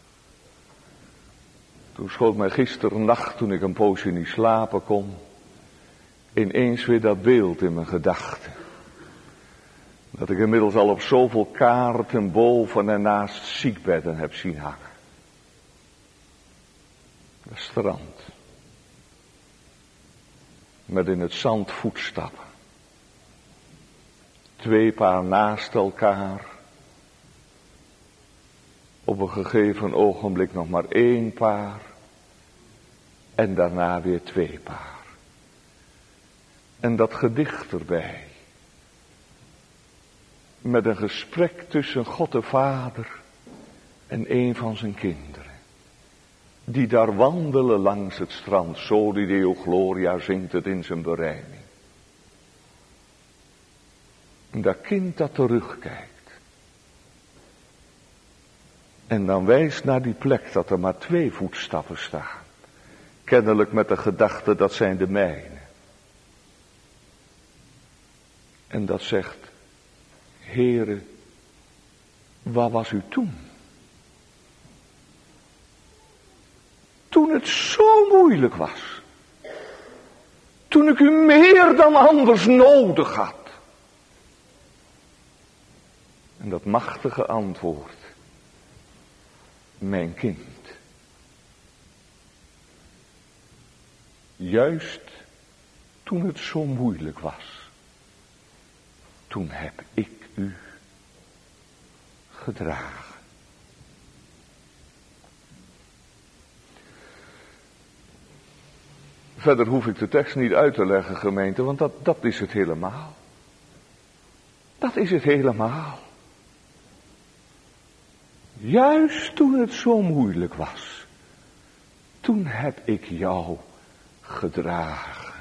Toen schoot mij gisternacht, toen ik een poosje niet slapen kon, ineens weer dat beeld in mijn gedachten. Dat ik inmiddels al op zoveel kaarten boven en naast ziekbedden heb zien hangen. Het strand. Met in het zand voetstappen. Twee paar naast elkaar. Op een gegeven ogenblik nog maar één paar. En daarna weer twee paar. En dat gedicht erbij. Met een gesprek tussen God de Vader en een van zijn kinderen. Die daar wandelen langs het strand. Soli Deo Gloria zingt het in zijn berijming. En dat kind dat terugkijkt. En dan wijst naar die plek dat er maar twee voetstappen staan. Kennelijk met de gedachte, dat zijn de mijne. En dat zegt, Heere, waar was u toen? Toen het zo moeilijk was. Toen ik u meer dan anders nodig had. dat machtige antwoord. Mijn kind. Juist toen het zo moeilijk was. Toen heb ik u gedragen. Verder hoef ik de tekst niet uit te leggen, gemeente, want dat, dat is het helemaal. Dat is het helemaal. Juist toen het zo moeilijk was, toen heb ik jou gedragen.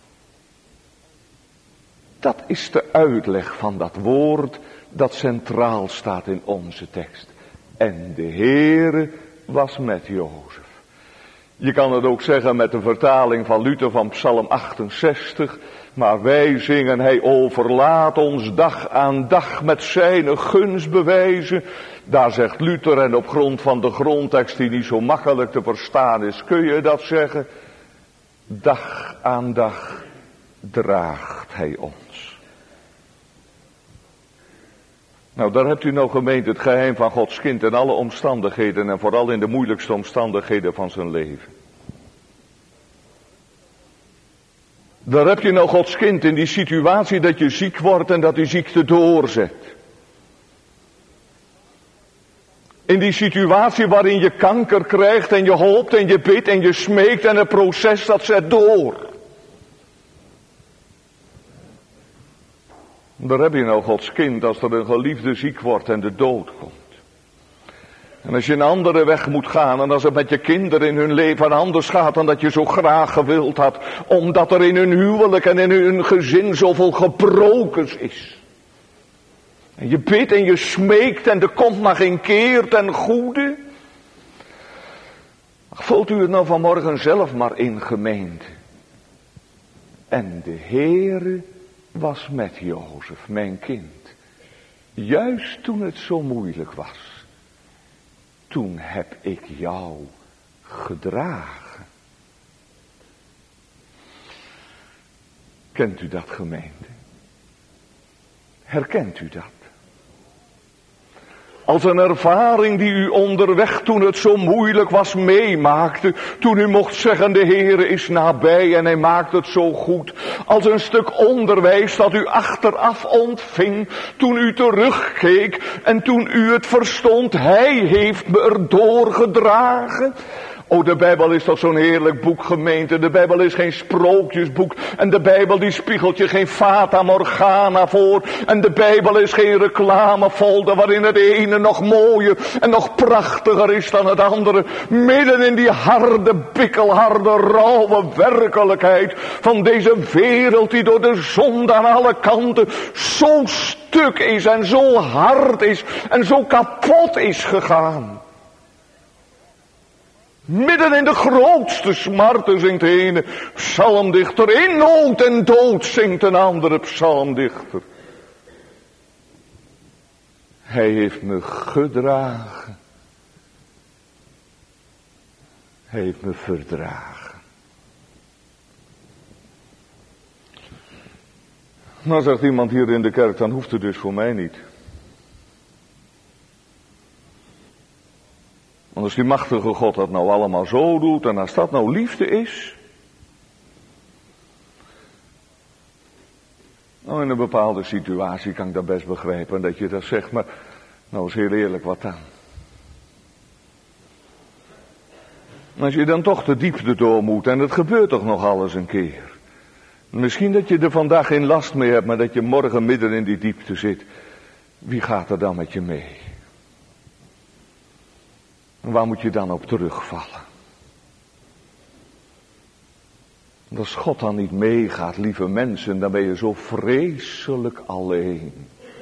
Dat is de uitleg van dat woord dat centraal staat in onze tekst. En de Heere was met Jozef. Je kan het ook zeggen met de vertaling van Luther van Psalm achtenzestig. Maar wij zingen, hij overlaat ons dag aan dag met zijn gunstbewijzen. Daar zegt Luther, en op grond van de grondtekst die niet zo makkelijk te verstaan is, kun je dat zeggen. Dag aan dag draagt hij ons. Nou, daar hebt u nou gemeend het geheim van Gods kind in alle omstandigheden en vooral in de moeilijkste omstandigheden van zijn leven. Daar heb je nou Gods kind in die situatie dat je ziek wordt en dat die ziekte doorzet. In die situatie waarin je kanker krijgt en je hoopt en je bidt en je smeekt en het proces dat zet door. Daar heb je nou Gods kind als er een geliefde ziek wordt en de dood komt. En als je een andere weg moet gaan en als het met je kinderen in hun leven anders gaat dan dat je zo graag gewild had. Omdat er in hun huwelijk en in hun gezin zoveel gebroken is. En je bidt en je smeekt en er komt maar geen keer ten goede. Vult u het nou vanmorgen zelf maar in, gemeente. En de Heere was met Jozef, mijn kind. Juist toen het zo moeilijk was. Toen heb ik jou gedragen. Kent u dat, gemeente? Herkent u dat? Als een ervaring die u onderweg toen het zo moeilijk was meemaakte. Toen u mocht zeggen de Heere is nabij en hij maakt het zo goed. Als een stuk onderwijs dat u achteraf ontving. Toen u terugkeek en toen u het verstond. Hij heeft me erdoor gedragen. Oh, de Bijbel is toch zo'n heerlijk boek, gemeente. De Bijbel is geen sprookjesboek. En de Bijbel die spiegelt je geen Fata Morgana voor. En de Bijbel is geen reclamefolder waarin het ene nog mooier en nog prachtiger is dan het andere. Midden in die harde, bikkelharde, rauwe werkelijkheid van deze wereld die door de zonde aan alle kanten zo stuk is en zo hard is en zo kapot is gegaan. Midden in de grootste smarten zingt de ene psalmdichter. In nood en dood zingt een andere psalmdichter. Hij heeft me gedragen. Hij heeft me verdragen. Nou, zegt iemand hier in de kerk, dan hoeft het dus voor mij niet. Want als die machtige God dat nou allemaal zo doet en als dat nou liefde is. Nou, in een bepaalde situatie kan ik dat best begrijpen dat je dat zegt, maar nou is heel eerlijk, wat dan? Als je dan toch de diepte door moet en het gebeurt toch nog alles een keer. Misschien dat je er vandaag geen last mee hebt, maar dat je morgen midden in die diepte zit. Wie gaat er dan met je mee? En waar moet je dan op terugvallen? En als God dan niet meegaat, lieve mensen, dan ben je zo vreselijk alleen.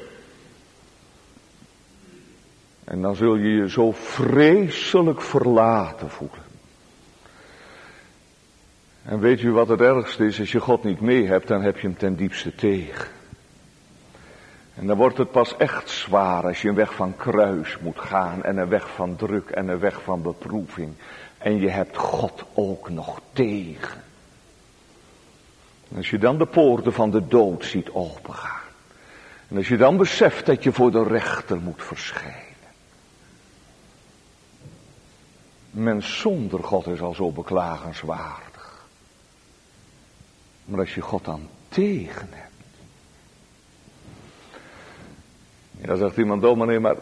En dan zul je je zo vreselijk verlaten voelen. En weet u wat het ergste is? Als je God niet mee hebt, dan heb je hem ten diepste tegen. En dan wordt het pas echt zwaar als je een weg van kruis moet gaan en een weg van druk en een weg van beproeving. En je hebt God ook nog tegen. En als je dan de poorten van de dood ziet opengaan. En als je dan beseft dat je voor de rechter moet verschijnen. Mens zonder God is al zo beklagenswaardig. Maar als je God dan tegen hebt. Ja, dan zegt iemand, dominee, maar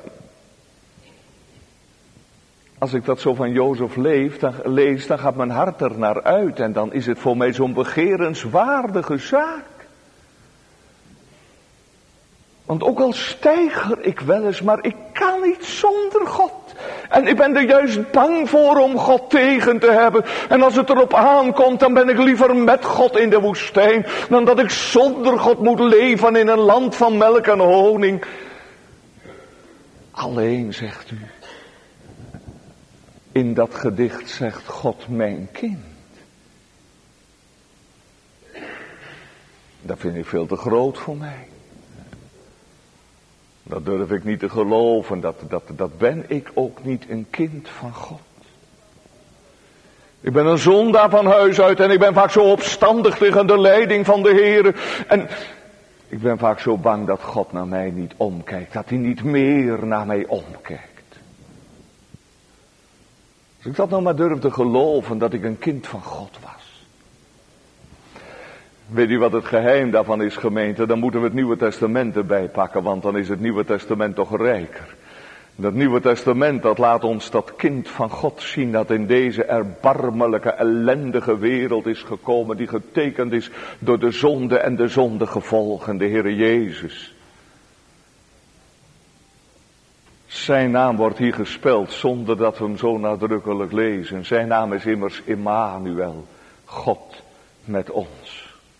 als ik dat zo van Jozef leef, dan, lees, dan gaat mijn hart er naar uit. En dan is het voor mij zo'n begerenswaardige zaak. Want ook al steiger ik wel eens, maar ik kan niet zonder God. En ik ben er juist bang voor om God tegen te hebben. En als het erop aankomt, dan ben ik liever met God in de woestijn. Dan dat ik zonder God moet leven in een land van melk en honing. Alleen, zegt u. In dat gedicht zegt God mijn kind. Dat vind ik veel te groot voor mij. Dat durf ik niet te geloven, dat, dat, dat ben ik ook niet, een kind van God. Ik ben een zondaar van huis uit en ik ben vaak zo opstandig tegen de leiding van de Heer. En ik ben vaak zo bang dat God naar mij niet omkijkt, dat hij niet meer naar mij omkijkt. Als ik dat nou maar durf te geloven, dat ik een kind van God was. Weet u wat het geheim daarvan is, gemeente? Dan moeten we het Nieuwe Testament erbij pakken, want dan is het Nieuwe Testament toch rijker. Dat Nieuwe Testament, dat laat ons dat kind van God zien, dat in deze erbarmelijke, ellendige wereld is gekomen, die getekend is door de zonde en de zondegevolgen, de Heere Jezus. Zijn naam wordt hier gespeld zonder dat we hem zo nadrukkelijk lezen. Zijn naam is immers Immanuel, God met ons.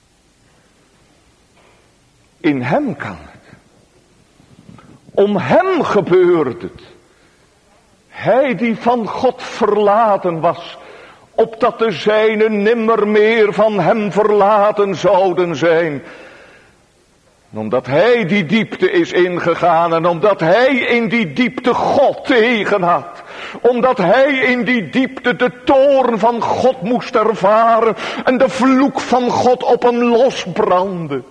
In hem kan het. Om hem gebeurt het. Hij die van God verlaten was, opdat de zijnen nimmer meer van hem verlaten zouden zijn. Omdat hij die diepte is ingegaan en omdat hij in die diepte God tegen had. Omdat hij in die diepte de toorn van God moest ervaren en de vloek van God op hem losbrandde.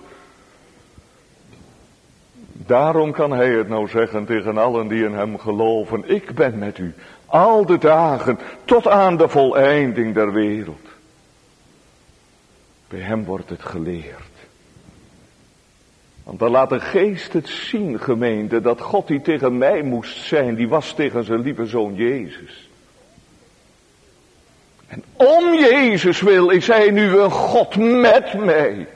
Daarom kan hij het nou zeggen tegen allen die in hem geloven. Ik ben met u al de dagen tot aan de voleinding der wereld. Bij hem wordt het geleerd. Want dan laat de geest het zien, gemeente, dat God die tegen mij moest zijn, die was tegen zijn lieve zoon Jezus. En om Jezus wil is hij nu een God met mij.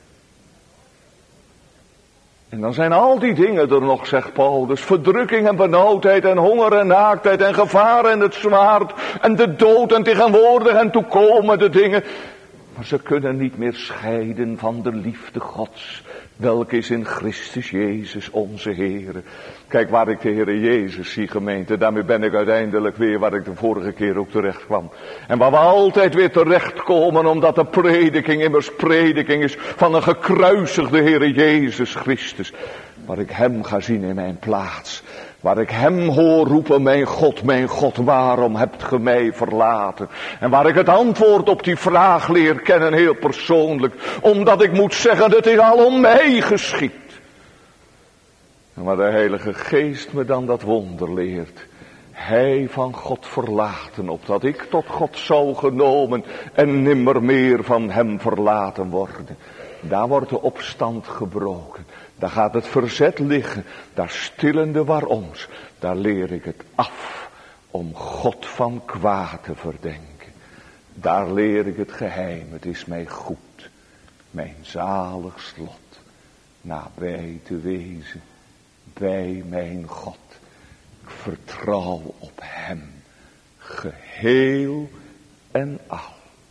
En dan zijn al die dingen er nog, zegt Paulus. Verdrukking en benauwdheid en honger en naaktheid en gevaar en het zwaard en de dood en tegenwoordig en toekomende dingen. Maar ze kunnen niet meer scheiden van de liefde Gods, welke is in Christus Jezus onze Heere. Kijk waar ik de Heere Jezus zie, gemeente, daarmee ben ik uiteindelijk weer waar ik de vorige keer ook terecht kwam. En waar we altijd weer terechtkomen, omdat de prediking immers prediking is van een gekruisigde Heere Jezus Christus. Waar ik hem ga zien in mijn plaats. Waar ik hem hoor roepen, mijn God, mijn God, waarom hebt ge mij verlaten? En waar ik het antwoord op die vraag leer kennen, heel persoonlijk. Omdat ik moet zeggen, het is al om mij geschied. En waar de Heilige Geest me dan dat wonder leert. Hij van God verlaten, opdat ik tot God zou genomen en nimmer meer van hem verlaten worden. Daar wordt de opstand gebroken. Daar gaat het verzet liggen. Daar stillen de waaroms. Daar leer ik het af om God van kwaad te verdenken. Daar leer ik het geheim. Het is mij goed. Mijn zalig slot. Nabij te wezen. Bij mijn God. Ik vertrouw op hem. Geheel en al.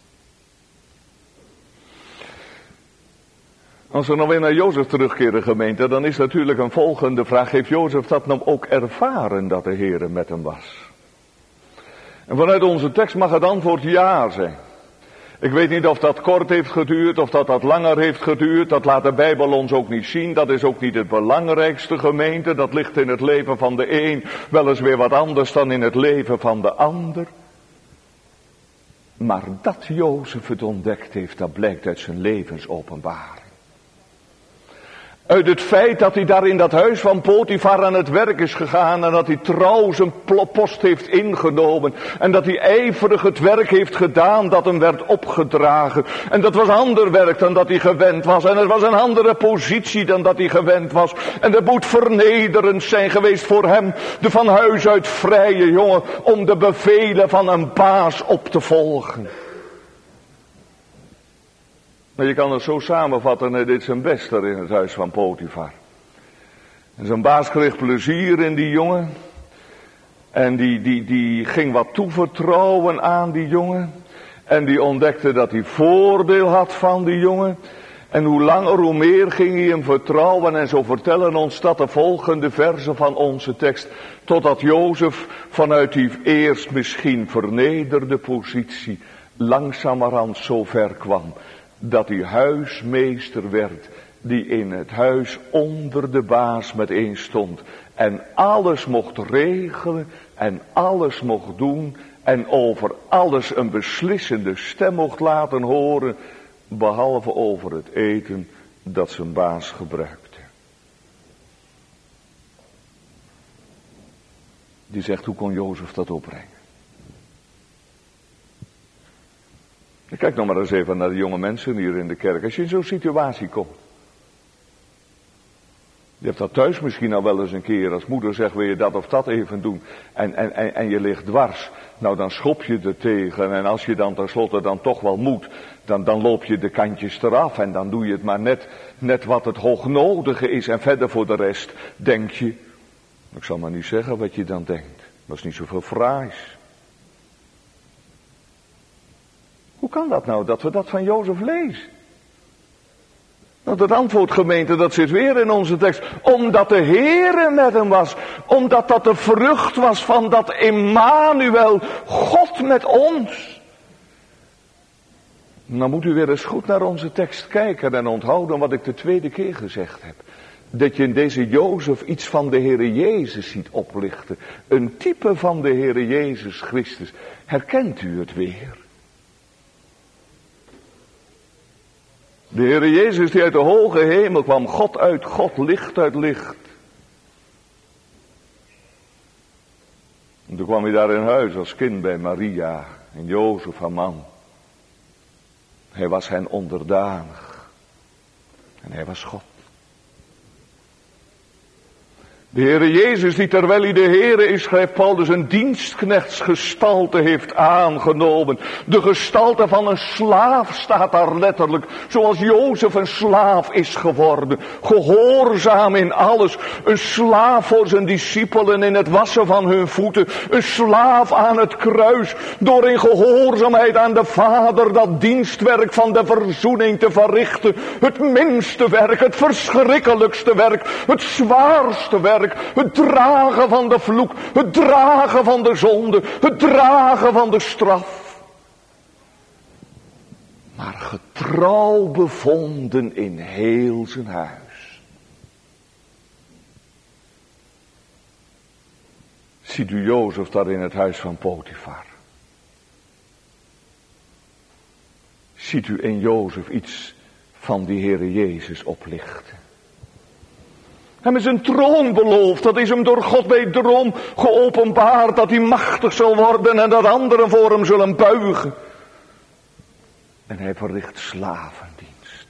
Als we nou weer naar Jozef terugkeren, gemeente, dan is natuurlijk een volgende vraag. Heeft Jozef dat nou ook ervaren dat de Heere met hem was? En vanuit onze tekst mag het antwoord ja zijn. Ik weet niet of dat kort heeft geduurd, of dat dat langer heeft geduurd. Dat laat de Bijbel ons ook niet zien. Dat is ook niet het belangrijkste, gemeente. Dat ligt in het leven van de een wel eens weer wat anders dan in het leven van de ander. Maar dat Jozef het ontdekt heeft, dat blijkt uit zijn levensopenbaring. Uit het feit dat hij daar in dat huis van Potifar aan het werk is gegaan en dat hij trouw zijn post heeft ingenomen. En dat hij ijverig het werk heeft gedaan dat hem werd opgedragen. En dat was ander werk dan dat hij gewend was. En het was een andere positie dan dat hij gewend was. En dat moet vernederend zijn geweest voor hem, de van huis uit vrije jongen, om de bevelen van een baas op te volgen. Maar je kan het zo samenvatten, hij deed zijn best daar in het huis van Potifar. En zijn baas kreeg plezier in die jongen. En die, die, die ging wat toevertrouwen aan die jongen. En die ontdekte dat hij voordeel had van die jongen. En hoe langer hoe meer ging hij hem vertrouwen. En zo vertellen ons dat de volgende verzen van onze tekst. Totdat Jozef vanuit die eerst misschien vernederde positie langzamerhand zo ver kwam. Dat hij huismeester werd, die in het huis onder de baas meteen stond. En alles mocht regelen en alles mocht doen en over alles een beslissende stem mocht laten horen. Behalve over het eten dat zijn baas gebruikte. Die zegt, hoe kon Jozef dat opbrengen? Kijk nog maar eens even naar de jonge mensen hier in de kerk. Als je in zo'n situatie komt. Je hebt dat thuis misschien al wel eens een keer. Als moeder zegt, wil je dat of dat even doen. En, en, en, en je ligt dwars. Nou, dan schop je er tegen. En als je dan tenslotte dan toch wel moet. Dan, dan loop je de kantjes eraf. En dan doe je het maar net, net wat het hoognodige is. En verder voor de rest denk je. Ik zal maar niet zeggen wat je dan denkt. Dat is niet zoveel fraais. Hoe kan dat nou, dat we dat van Jozef lezen? Nou, het antwoord, gemeente, dat zit weer in onze tekst. Omdat de Heere met hem was. Omdat dat de vrucht was van dat Emmanuel, God met ons. Dan moet u weer eens goed naar onze tekst kijken en onthouden wat ik de tweede keer gezegd heb. Dat je in deze Jozef iets van de Heere Jezus ziet oplichten. Een type van de Heere Jezus Christus. Herkent u het weer? De Heere Jezus die uit de hoge hemel kwam, God uit God, licht uit licht. En toen kwam hij daar in huis als kind bij Maria en Jozef haar man. Hij was hen onderdanig en hij was God. De Heere Jezus die terwijl hij de Heere is, schrijft Paulus, een dienstknechtsgestalte heeft aangenomen. De gestalte van een slaaf staat daar letterlijk. Zoals Jozef een slaaf is geworden. Gehoorzaam in alles. Een slaaf voor zijn discipelen in het wassen van hun voeten. Een slaaf aan het kruis. Door in gehoorzaamheid aan de Vader dat dienstwerk van de verzoening te verrichten. Het minste werk, het verschrikkelijkste werk, het zwaarste werk. Het dragen van de vloek, het dragen van de zonde, het dragen van de straf. Maar getrouw bevonden in heel zijn huis. Ziet u Jozef daar in het huis van Potifar? Ziet u in Jozef iets van die Heere Jezus oplichten? Hem is een troon beloofd, dat is hem door God bij droom geopenbaard, dat hij machtig zal worden en dat anderen voor hem zullen buigen. En hij verricht slavendienst.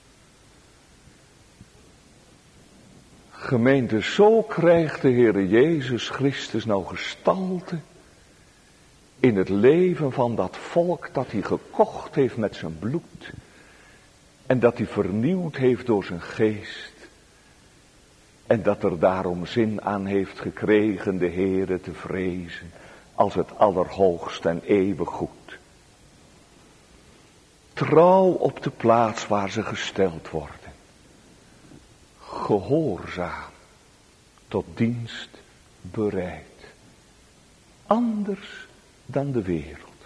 Gemeente, zo krijgt de Heere Jezus Christus nou gestalte in het leven van dat volk dat hij gekocht heeft met zijn bloed en dat hij vernieuwd heeft door zijn geest. En dat er daarom zin aan heeft gekregen de Heere te vrezen als het allerhoogst en eeuwig goed. Trouw op de plaats waar ze gesteld worden. Gehoorzaam tot dienst bereid. Anders dan de wereld.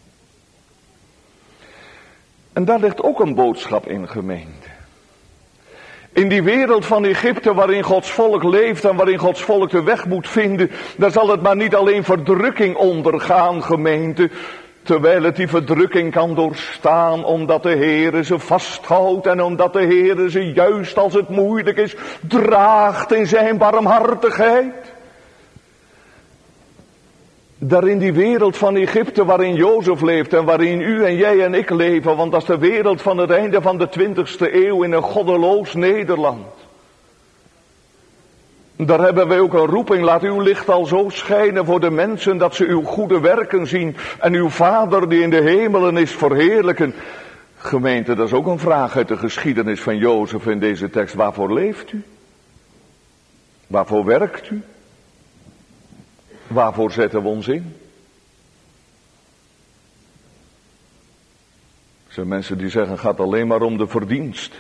En daar ligt ook een boodschap in, gemeente. In die wereld van Egypte waarin Gods volk leeft en waarin Gods volk de weg moet vinden, daar zal het maar niet alleen verdrukking ondergaan, gemeente. terwijl het die verdrukking kan doorstaan, omdat de Heere ze vasthoudt en omdat de Heere ze juist als het moeilijk is, draagt in zijn barmhartigheid. Daar in die wereld van Egypte waarin Jozef leeft en waarin u en jij en ik leven, want dat is de wereld van het einde van de twintigste eeuw in een goddeloos Nederland. Daar hebben wij ook een roeping, laat uw licht al zo schijnen voor de mensen dat ze uw goede werken zien en uw Vader die in de hemelen is verheerlijken. Gemeente, dat is ook een vraag uit de geschiedenis van Jozef in deze tekst. Waarvoor leeft u? Waarvoor werkt u? Waarvoor zetten we ons in? Er zijn mensen die zeggen, het gaat alleen maar om de verdienst.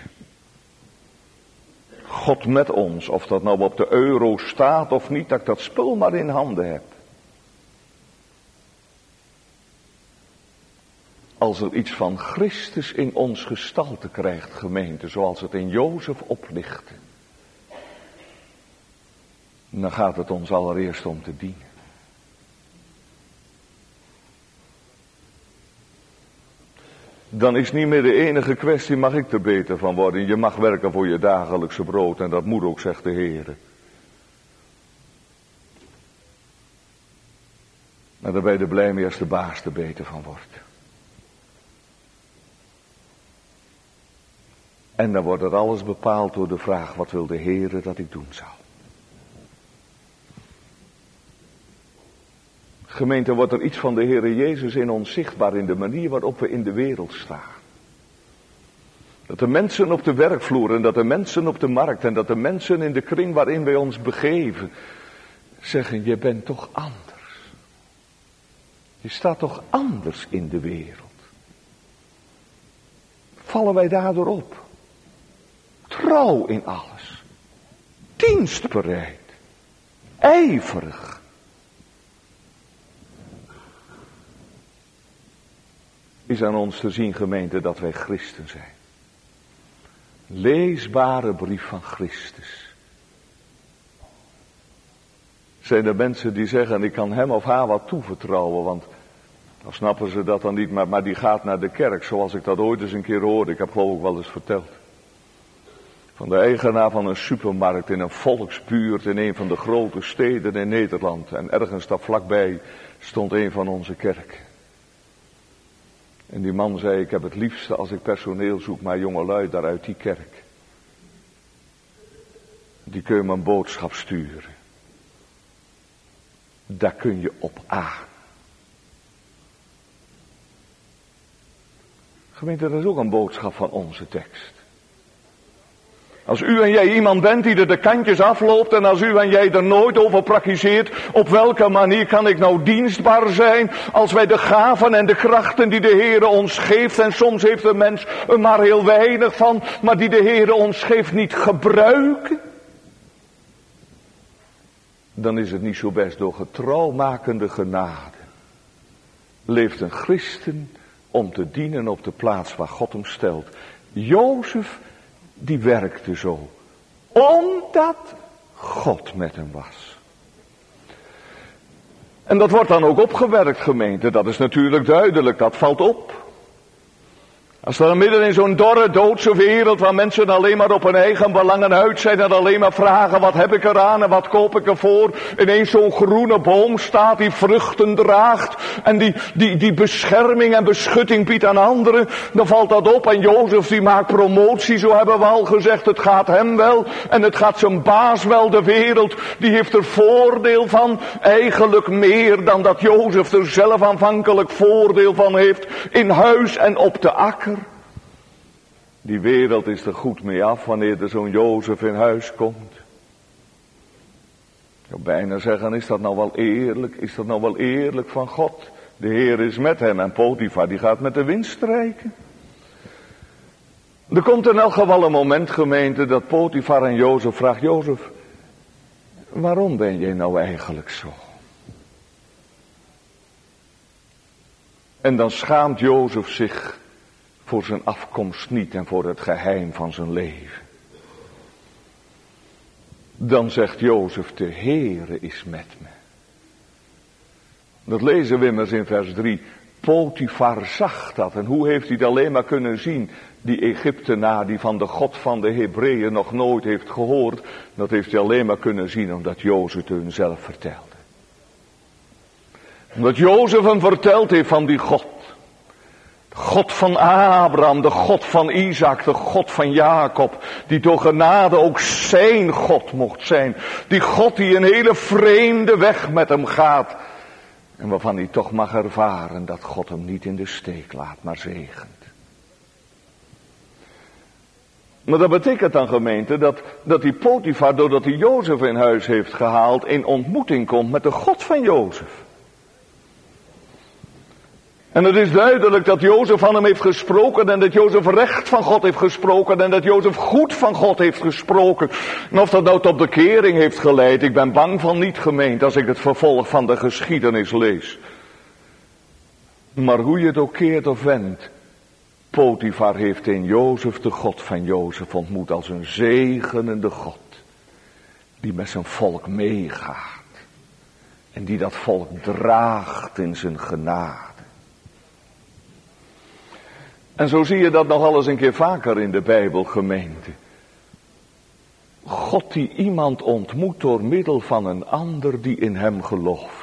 God met ons, of dat nou op de euro staat of niet, dat ik dat spul maar in handen heb. Als er iets van Christus in ons gestalte krijgt, gemeente, zoals het in Jozef oplichtte, dan gaat het ons allereerst om te dienen. Dan is niet meer de enige kwestie, mag ik er beter van worden? Je mag werken voor je dagelijkse brood en dat moet ook, zegt de Heer. Maar daar ben je er blij mee als de baas er beter van wordt. En dan wordt er alles bepaald door de vraag, wat wil de Heer dat ik doen zou? Gemeente, wordt er iets van de Heere Jezus in ons zichtbaar in de manier waarop we in de wereld staan. Dat de mensen op de werkvloer en dat de mensen op de markt en dat de mensen in de kring waarin wij ons begeven zeggen, je bent toch anders. Je staat toch anders in de wereld. Vallen wij daardoor op? Trouw in alles. Dienstbereid. Ijverig. Is aan ons te zien, gemeente, dat wij christen zijn. Leesbare brief van Christus. Zijn er mensen die zeggen, ik kan hem of haar wat toevertrouwen, want dan snappen ze dat dan niet, maar, maar die gaat naar de kerk, zoals ik dat ooit eens een keer hoorde. Ik heb geloof ik wel eens verteld. Van de eigenaar van een supermarkt in een volksbuurt in een van de grote steden in Nederland. En ergens daar vlakbij stond een van onze kerken. En die man zei, ik heb het liefste als ik personeel zoek, maar jongelui daar uit die kerk. Die kun je me een boodschap sturen. Daar kun je op aan. Gemeente, dat is ook een boodschap van onze tekst. Als u en jij iemand bent die er de kantjes afloopt en als u en jij er nooit over praktiseert, op welke manier kan ik nou dienstbaar zijn als wij de gaven en de krachten die de Heere ons geeft, en soms heeft de mens er maar heel weinig van, maar die de Heere ons geeft niet gebruiken, dan is het niet zo best door getrouwmakende genade. Leeft een christen om te dienen op de plaats waar God hem stelt. Jozef, die werkte zo, omdat God met hem was. En dat wordt dan ook opgewerkt, gemeente, dat is natuurlijk duidelijk, dat valt op. Als er midden in zo'n dorre, doodse wereld, waar mensen alleen maar op hun eigen belangen uit zijn en alleen maar vragen, wat heb ik eraan en wat koop ik ervoor, ineens zo'n groene boom staat die vruchten draagt en die, die, die bescherming en beschutting biedt aan anderen, dan valt dat op. En Jozef die maakt promotie, zo hebben we al gezegd, het gaat hem wel en het gaat zijn baas wel. De wereld, die heeft er voordeel van, eigenlijk meer dan dat Jozef er zelf aanvankelijk voordeel van heeft, in huis en op de akker. Die wereld is er goed mee af wanneer er zo'n Jozef in huis komt. Ik zou bijna zeggen, is dat nou wel eerlijk? Is dat nou wel eerlijk van God? De Heer is met hem en Potifar die gaat met de wind strijken. Er komt in elk geval een moment, gemeente, dat Potifar en Jozef vraagt, Jozef, waarom ben jij nou eigenlijk zo? En dan schaamt Jozef zich voor zijn afkomst niet en voor het geheim van zijn leven. Dan zegt Jozef, de Heere is met me. Dat lezen we immers in vers drie. Potifar zag dat. En hoe heeft hij het alleen maar kunnen zien? Die Egyptenaar die van de God van de Hebreeën nog nooit heeft gehoord. Dat heeft hij alleen maar kunnen zien omdat Jozef het hun zelf vertelde. Omdat Jozef hem verteld heeft van die God. De God van Abraham, de God van Isaac, de God van Jacob. Die door genade ook zijn God mocht zijn. Die God die een hele vreemde weg met hem gaat. En waarvan hij toch mag ervaren dat God hem niet in de steek laat, maar zegent. Maar dat betekent dan, gemeente, dat, dat die Potifar, doordat hij Jozef in huis heeft gehaald, in ontmoeting komt met de God van Jozef. En het is duidelijk dat Jozef van hem heeft gesproken en dat Jozef recht van God heeft gesproken en dat Jozef goed van God heeft gesproken. En of dat nou tot bekering heeft geleid, ik ben bang van niet, gemeente, als ik het vervolg van de geschiedenis lees. Maar hoe je het ook keert of wendt, Potifar heeft in Jozef de God van Jozef ontmoet als een zegenende God. Die met zijn volk meegaat. En die dat volk draagt in zijn genade. En zo zie je dat nog alles een keer vaker in de Bijbel, gemeente. God die iemand ontmoet door middel van een ander die in hem gelooft.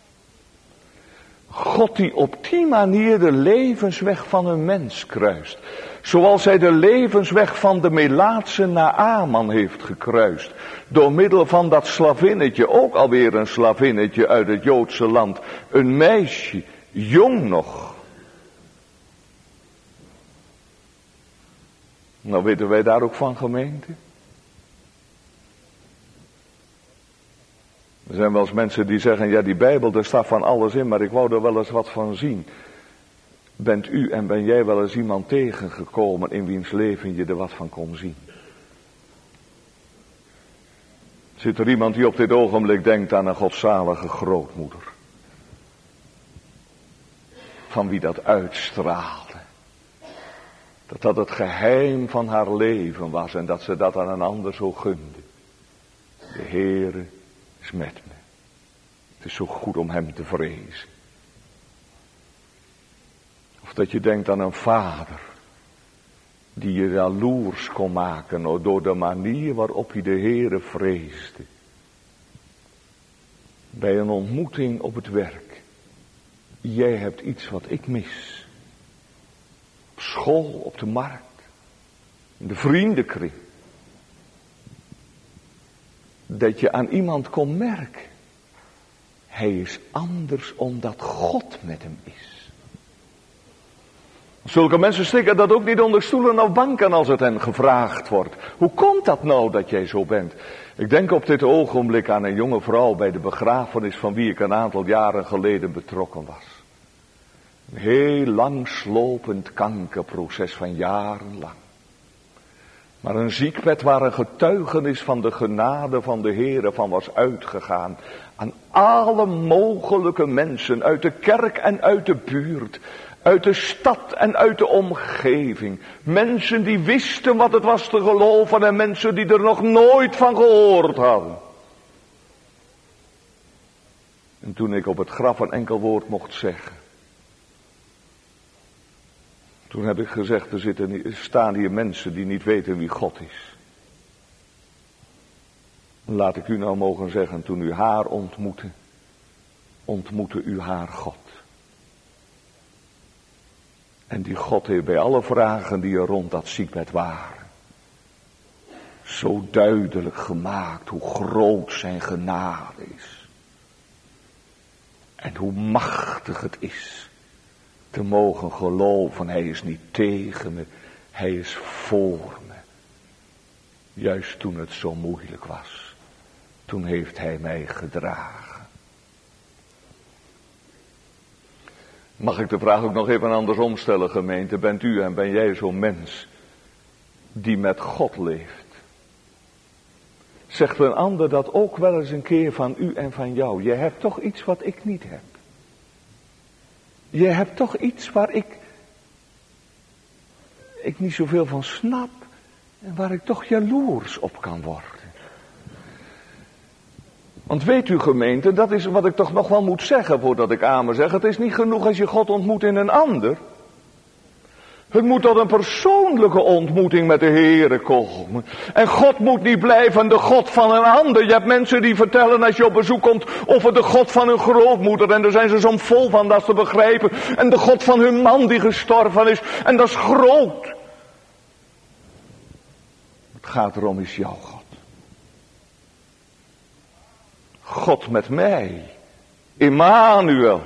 God die op die manier de levensweg van een mens kruist. Zoals hij de levensweg van de Melaatse Naaman heeft gekruist. Door middel van dat slavinnetje, ook alweer een slavinnetje uit het Joodse land. Een meisje, jong nog. Nou weten wij daar ook van, gemeente. Er zijn wel eens mensen die zeggen, ja die Bijbel, daar staat van alles in, maar ik wou er wel eens wat van zien. Bent u en ben jij wel eens iemand tegengekomen in wiens leven je er wat van kon zien? Zit er iemand die op dit ogenblik denkt aan een godzalige grootmoeder? Van wie dat uitstraalde. Dat dat het geheim van haar leven was en dat ze dat aan een ander zo gunde. De Heere is met me. Het is zo goed om hem te vrezen. Of dat je denkt aan een vader. Die je jaloers kon maken door de manier waarop hij de Heere vreesde. Bij een ontmoeting op het werk. Jij hebt iets wat ik mis. Op school, op de markt. In de vriendenkring. Dat je aan iemand kon merken. Hij is anders omdat God met hem is. Zulke mensen stikken dat ook niet onder stoelen of banken als het hen gevraagd wordt. Hoe komt dat nou dat jij zo bent? Ik denk op dit ogenblik aan een jonge vrouw bij de begrafenis van wie ik een aantal jaren geleden betrokken was. Een heel langslopend kankerproces van jarenlang. Maar een ziekbed waar een getuigenis van de genade van de Heere van was uitgegaan. Aan alle mogelijke mensen uit de kerk en uit de buurt. Uit de stad en uit de omgeving. Mensen die wisten wat het was te geloven en mensen die er nog nooit van gehoord hadden. En toen ik op het graf een enkel woord mocht zeggen. Toen heb ik gezegd, er, zitten, er staan hier mensen die niet weten wie God is. Laat ik u nou mogen zeggen, toen u haar ontmoette, ontmoette u haar God. En die God heeft bij alle vragen die er rond dat ziekbed waren, zo duidelijk gemaakt hoe groot zijn genade is. En hoe machtig het is. Te mogen geloven, hij is niet tegen me, hij is voor me. Juist toen het zo moeilijk was, toen heeft hij mij gedragen. Mag ik de vraag ook nog even andersom stellen, gemeente? Bent u en ben jij zo'n mens die met God leeft? Zegt een ander dat ook wel eens een keer van u en van jou? Je hebt toch iets wat ik niet heb. Je hebt toch iets waar ik, ik niet zoveel van snap en waar ik toch jaloers op kan worden. Want weet u gemeente, dat is wat ik toch nog wel moet zeggen voordat ik amen zeg. Het is niet genoeg als je God ontmoet in een ander. Het moet tot een persoonlijke ontmoeting met de Heere komen. En God moet niet blijven de God van een ander. Je hebt mensen die vertellen als je op bezoek komt over de God van hun grootmoeder. En daar zijn ze zo vol van dat ze begrijpen. En de God van hun man die gestorven is. En dat is groot. Het gaat erom, is jouw God. God met mij. Immanuel.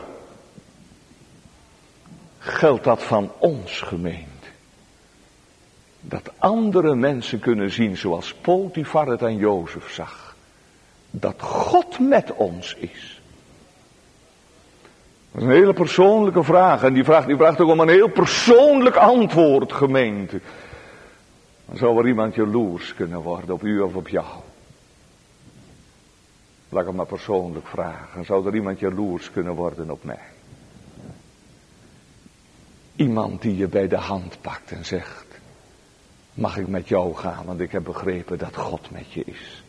Geldt dat van ons, gemeente? Dat andere mensen kunnen zien zoals Potifar het aan Jozef zag. Dat God met ons is. Dat is een hele persoonlijke vraag. En die vraag die vraagt ook om een heel persoonlijk antwoord, gemeente. Dan zou er iemand jaloers kunnen worden op u of op jou. Laat ik het maar persoonlijk vragen. Zou er iemand jaloers kunnen worden op mij? Iemand die je bij de hand pakt en zegt, mag ik met jou gaan, want ik heb begrepen dat God met je is.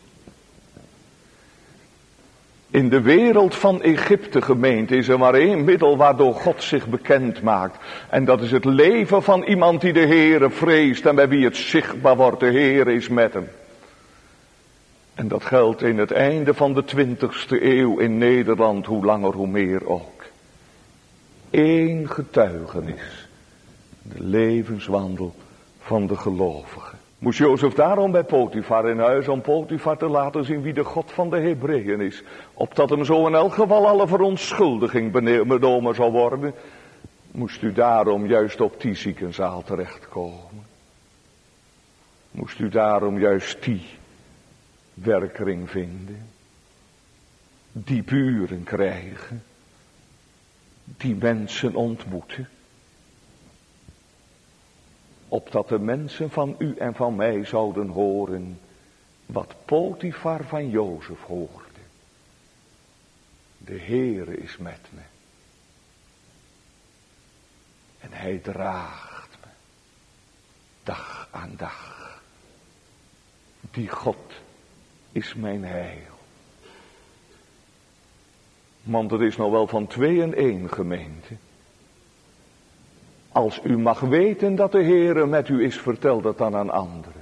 In de wereld van Egypte, gemeente, is er maar één middel waardoor God zich bekend maakt. En dat is het leven van iemand die de Heere vreest en bij wie het zichtbaar wordt, de Heere is met hem. En dat geldt in het einde van de twintigste eeuw in Nederland, hoe langer hoe meer ook. Eén getuigenis. De levenswandel van de gelovigen. Moest Jozef daarom bij Potifar in huis om Potifar te laten zien wie de God van de Hebreeën is. Opdat hem zo in elk geval alle verontschuldiging benomen zou worden. Moest u daarom juist op die ziekenzaal terechtkomen. Moest u daarom juist die werkring vinden. Die buren krijgen. Die mensen ontmoeten. Opdat de mensen van u en van mij zouden horen wat Potifar van Jozef hoorde. De Heere is met me. En hij draagt me. Dag aan dag. Die God is mijn heil. Want het is nou wel van twee en één, gemeente. Als u mag weten dat de Heere met u is, vertel dat dan aan anderen.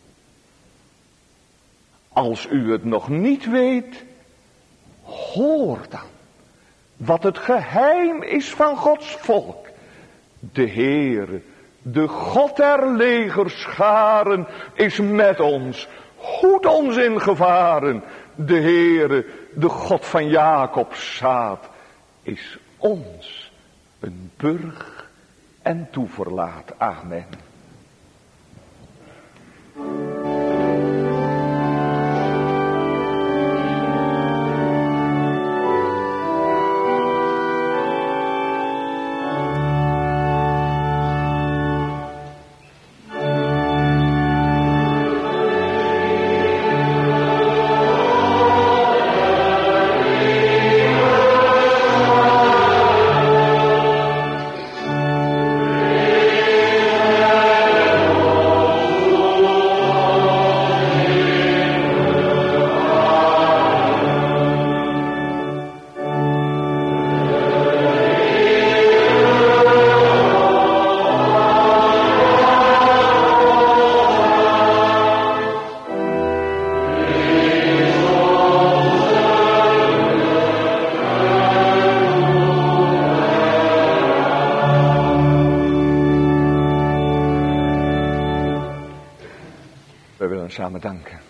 Als u het nog niet weet, hoor dan wat het geheim is van Gods volk. De Heere, de God der legerscharen, is met ons. Hoed ons in gevaren. De Heere, de God van Jacobs zaad, is ons een burg en toeverlaat. Amen. Samen danken.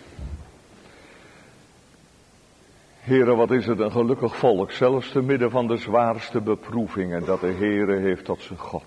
Heere, wat is het een gelukkig volk, zelfs te midden van de zwaarste beproevingen, dat de Heere heeft tot zijn God.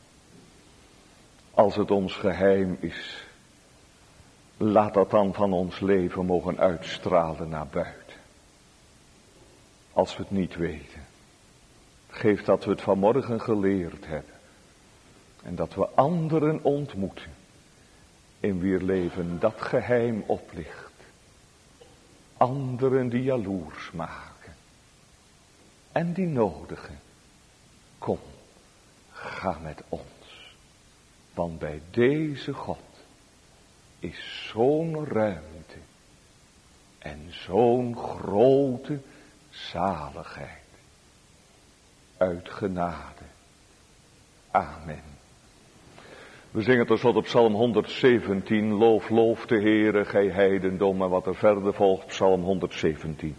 Als het ons geheim is, laat dat dan van ons leven mogen uitstralen naar buiten. Als we het niet weten, geef dat we het vanmorgen geleerd hebben. En dat we anderen ontmoeten. In wier leven dat geheim oplicht. Anderen die jaloers maken. En die nodigen. Kom, ga met ons. Want bij deze God is zo'n ruimte. en zo'n grote zaligheid. Uit genade. Amen. We zingen tenslotte op Psalm honderdzeventien. Loof, loof de Heere, gij heidendom. En wat er verder volgt, Psalm honderdzeventien.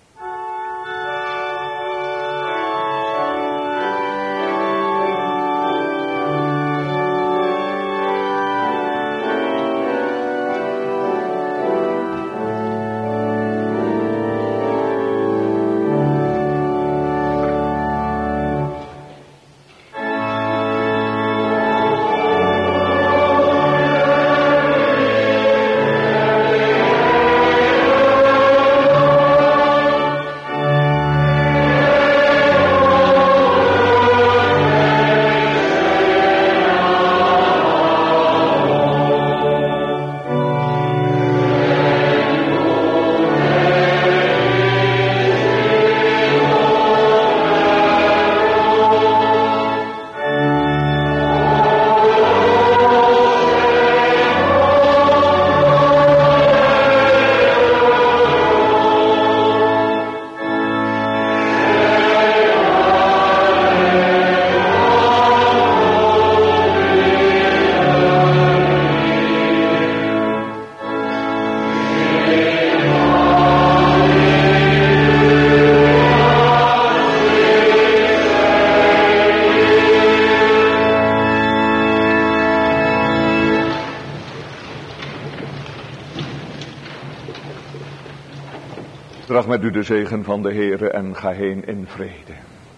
Draag met u de zegen van de Heere en ga heen in vrede.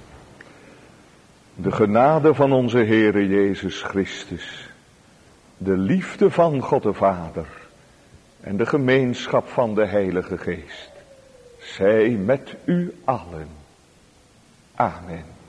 De genade van onze Heere Jezus Christus, de liefde van God de Vader en de gemeenschap van de Heilige Geest, zij met u allen. Amen.